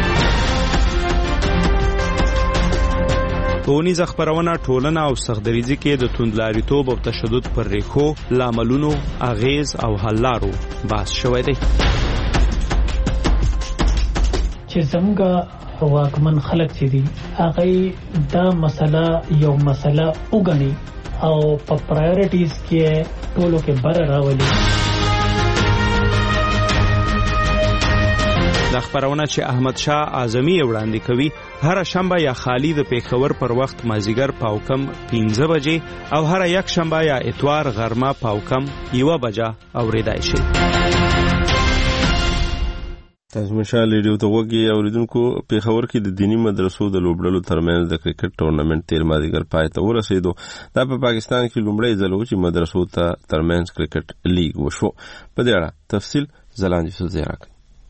ټولنیز خبرونه ټولنه او سختدریزي کې د توندلاریتوب او تشدد پر ریښو، لاملونو، اغیز او حل لارو بحث شوی دی. چې څنګه واکمن خلک چې دي هغه دا مسله یو مسله وګڼي او په پرایورټیز کې ټولو کې بر راولي. د خبرونه چې احمد شاه اعظمي وړاندې کوي هر شنبه یا خالی د پیښور پر وخت مازیګر پاوکم 15 بجې او هر یک شنبه یا اتوار غرمه پاوکم 1 بجه اوریدای شي. تاسو مشال ریډیو ته وګورئ اوریدونکو پیښور کې د دینی مدرسو د لوبډلو ترمنځ د کرکټ ټورنمنت تیر مازیګر پای ته ورسېدو. دا په پاکستان کې لومړی ځل و چې مدرسو ته ترمنځ کرکټ لیګ وشو. په دې اړه تفصیل زلان یوسف زیراک.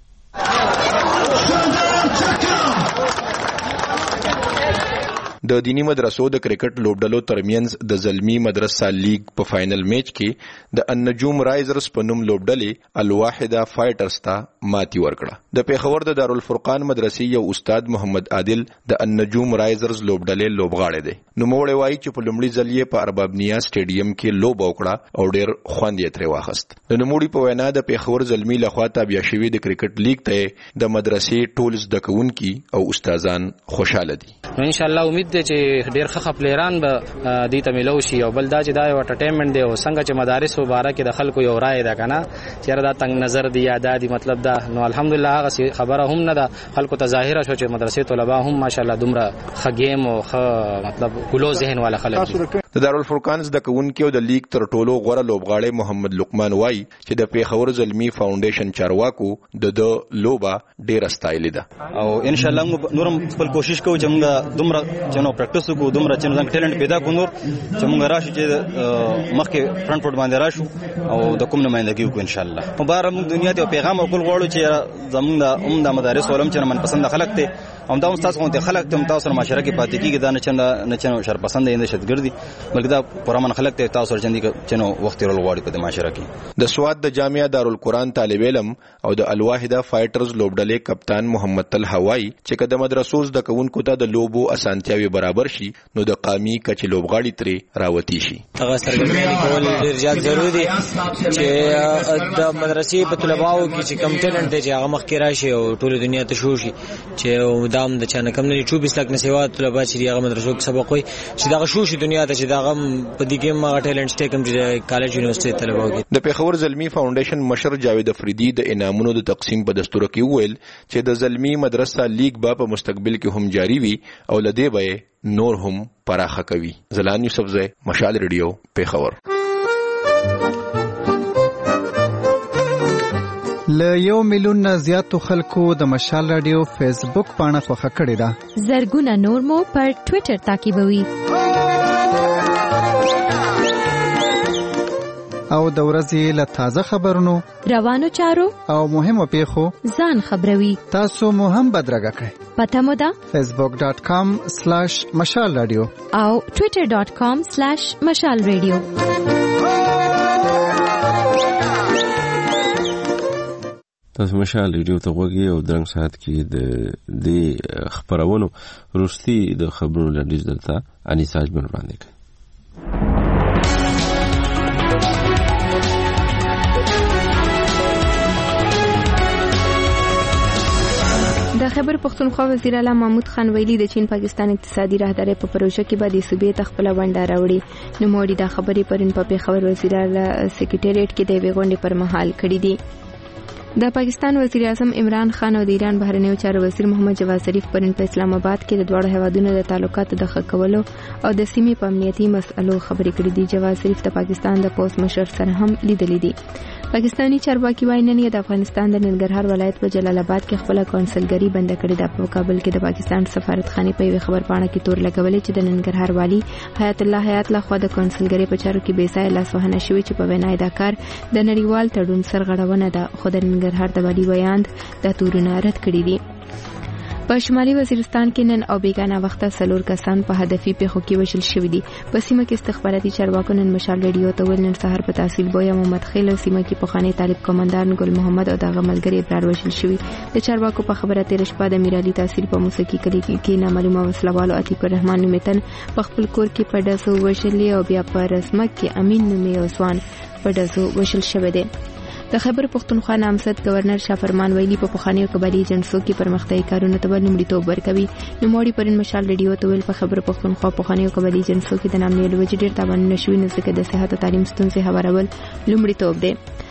د دینی مدرسو د کرکټ لوبډلو ترمنځ د زلمی مدرسه لیگ په فائنل میچ کې د النجوم رایزرز په نوم لوبډلې الواحده فایټرز ته ماتي ورکړه. د پیښور د دارالفرقان مدرسې یو استاد محمد عادل د النجوم رایزرز لوبډلې لوبغاړی دی. نوموړی وایي چې په لومړي ځل یې په ارباب نیا سټیډیم کې لوبه وکړه او ډېر خوند یې ترې واخیست. د نوموړي په وینا د پیښور زلمی لخوا تابع شوي د کرکټ لیگ ته د مدرسې ټول زده کوونکي او استادان خوشاله دي. ان شاء الله امید دی چې ډېر ښه پلیران به دې ته ملو شي او بل دا چې دا یو انټرټینمنټ دی او څنګه چې مدارس مبارک د خلکو یو رائے ده کنه چې دا تنگ نظر دی یا دا دی مطلب دا نو الحمدلله هغه خبره هم نه ده خلکو ته ظاهره شو چې مدرسې طلبه هم ماشاءالله دومره ښه گیم او ښه مطلب ګلو ذهن والا خلک دي. د دارالفرقان زده کوونکي او د لیگ تر ټولو غوره لوبغاړی محمد لقمان وایي چې د پیښور زلمی فاونډیشن چارواکو د لوبه ډېره ستایلې ده او ان شاء الله نورم خپل کوشش کوو چې موږ دومره چنو پریکټیس وکړو دومره چې موږ ټیلنټ پیدا کړو نور چې موږ راشو چې مخکې فرنٹ فوټ باندې راشو او د کوم نمائندګي وکړو ان شاء الله. مبارک موږ دنیا ته پیغام ورکول غواړو چې زموږ د مدارس علم چې من پسند خلک ته هم دا استاد خو ته خلک ته تاسو سره معاشره کې پاتې کیږي دا نه چنو شر پسند نه شتګردي بلکې دا پرامن خلک ته تاسو سره چنو وخت رول غواړي په معاشره کې. د سواد د جامعه دارالقرآن طالب علم او د الواحده فایټرز لوبډلې کپتان محمد طلحه وایي چې کله مدرسو د کوونکو ته د لوبو اسانتیاوي برابر شي نو د قامي کچ لوبغاړي ترې راوتی شي. هغه سرګرمي کول ډیر زیات ضروري دي چې د مدرسې په طلباو کې چې کم ټیلنټ دی چې هغه مخکې راشي او ټول دنیا ته شو شي چې دام د چانه کم نه 24 لک نسوات طلبه چې هغه مدرسو کې سبق وي چې دا شو شي دنیا ته چې دا غم په دې کې ما ټیلنټ سټیکم چې کالج یونیورسيټي طلبه وي. د پیښور زلمی فاونډیشن مشر جاوید افریدي د انعامونو د تقسیم په دستور کې ویل چې د زلمی مدرسه لیگ به په مستقبل کې هم جاری وي او لدې به نور هم پراخه کوي. زلان یوسف زئی مشال ریډیو پیښور. ل 1 میلیون نه زیاتو خلکو د مشال رادیو فیسبوک پاڼه خوښه کړې ده. زرګونه نور مو پر ټوئیټر تعقیبوي. او د ورځې له تازه خبرونو روانو چارو او مهمو پیښو ځان خبروي. تاسو مو هم بدرګه کړئ. پته مو ده facebook.com/مشال رادیو او twitter.com/مشال رادیو. تاسو مشال ریډیو ته وګورئ او درنګ ساعت کې د دې خبرونو روستي د خبرونو لړیز دلته انیساج باندې کوي. د خیبر پختونخوا وزیر اعلی محمود خان ویلي د چین پاکستان اقتصادي راهداري په پروژه کې به د صوبې تخپل ونډه راوړي. نو موړي دا خبرې پرین په پیښور وزیر اعلی سکریټریټ کې د ویغونډې پر مهال کړې دي. د پاکستان وزیر اعظم عمران خان او د ایران بهرنیو چارو وزیر محمد جواد ظریف پرین په اسلام آباد کې د دوه هیوادونو د تعلقاتو د ښه کولو او د سیمې په امنیتي مسئلو خبرې کړې دي. جواد ظریف د پاکستان د پوز مشر سره هم لیدلې دي. پاکستانی چارواکي وايي نن د افغانستان د ننګرهار ولایت په جلال آباد کې خپل کونسلګری بند کړې ده. په کابل کې د پاکستان سفارتخانه په خبر پاڼه کې تور لګولې چې د ننګرهار والی حیات الله حیات له خوا د کونسلګری په چارو کې بې ځای لاسوهنه شوې چې په وینا دا کار د نړیوال تړون سرغړونه ده. خو د ننګرهار د والی ویاند د تورونه رد کړی دي. په شمالي وزیرستان کې نن او بیگانه وخته 4 کسان په هدفي پیښو کې وژل شوي دي. په سیمه کې استخباراتي چارواکو نن مشال ریډیو ته ویل نن سهار په تحصیل بویا محمد خیل سیمه کې پخوانی طالب کمانډار ګل محمد او دغه ملګری ابرار وژل شوي. د چارواکو په خبره تیر شپه د میرالي تحصیل په موسیقي کلی کې نامعلومه وسلوالو عتیق الرحمن نومیتن په خپل کور کې په ډزو وژلې او بیا په رسمک کې امین نومي اوسوان په ډزو وژل شوی دی. د خیبر پختونخوا نامزد گورنر شاه فرمان ویلي په پخوانیو قبایلی جنسو کې پرمختیايي کارونه ته لومړیتوب ورکوي. نوموړي پرین مشال ریډیو ته ویل په خیبر پختونخوا پخوانیو قبایلی جنسو کې د نام نیولو وجې ډېر تاوانونه شوي نو ځکه د صحت او تعلیم ستونزې هوارول لومړیتوب دی.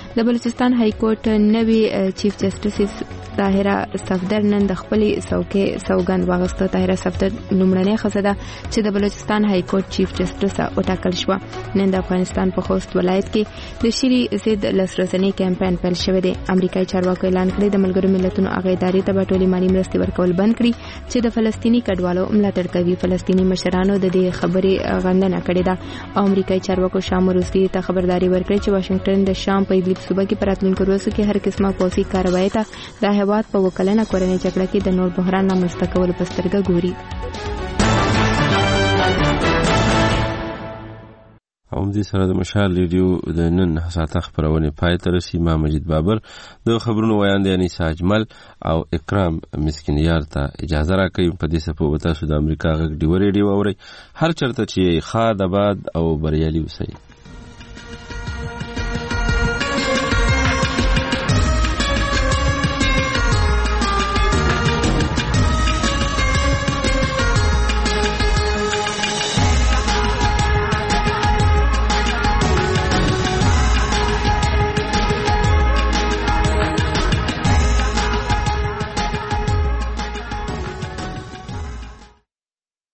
د بلوچستان های کورټ نوی چیف جسټس طاهره صفدر نن د خپل سوګند واغسته. طاهره صفدر لومړنۍ ښځه ده چې د بلوچستان های کورټ چیف جسټس وټاکل شو. نن د افغانستان په خوست ولایت کې د شری ضد لسرسنی کمپاین پیل شوی دی. امریکایي چارواکو اعلان کړی د ملګرو ملتونو هغه ادارې ته ټولې مالي مرستې ورکول بند کړي چې د فلسطیني کډوالو ملاتړ کوي. فلسطیني مشرانو د دې خبرې غندنه کړې ده او امریکایي چارواکو شام او روسیې ته خبرداري ورکړې چې واشنگټن د شام په ادلب صوبه کې پراتلونکو ورځو کې هر قسمه پوځي کاروایی ته د هیواد په وکلنه کورنۍ جګړه کې د نور بحران رامنځته کولو په سترګه ګوري. همدې سره د مشال ریډیو د نن ساعته خبرونه پای ته رسي. ما مجید بابر د خبرونو ویاند انیسا اجمل او اکرام مسکینیار ته اجازه راکوي. په دې سپو وتا سود امریکا غږ دی ریډیو اوري هر چرته چې خاد آباد او بریالي وسي.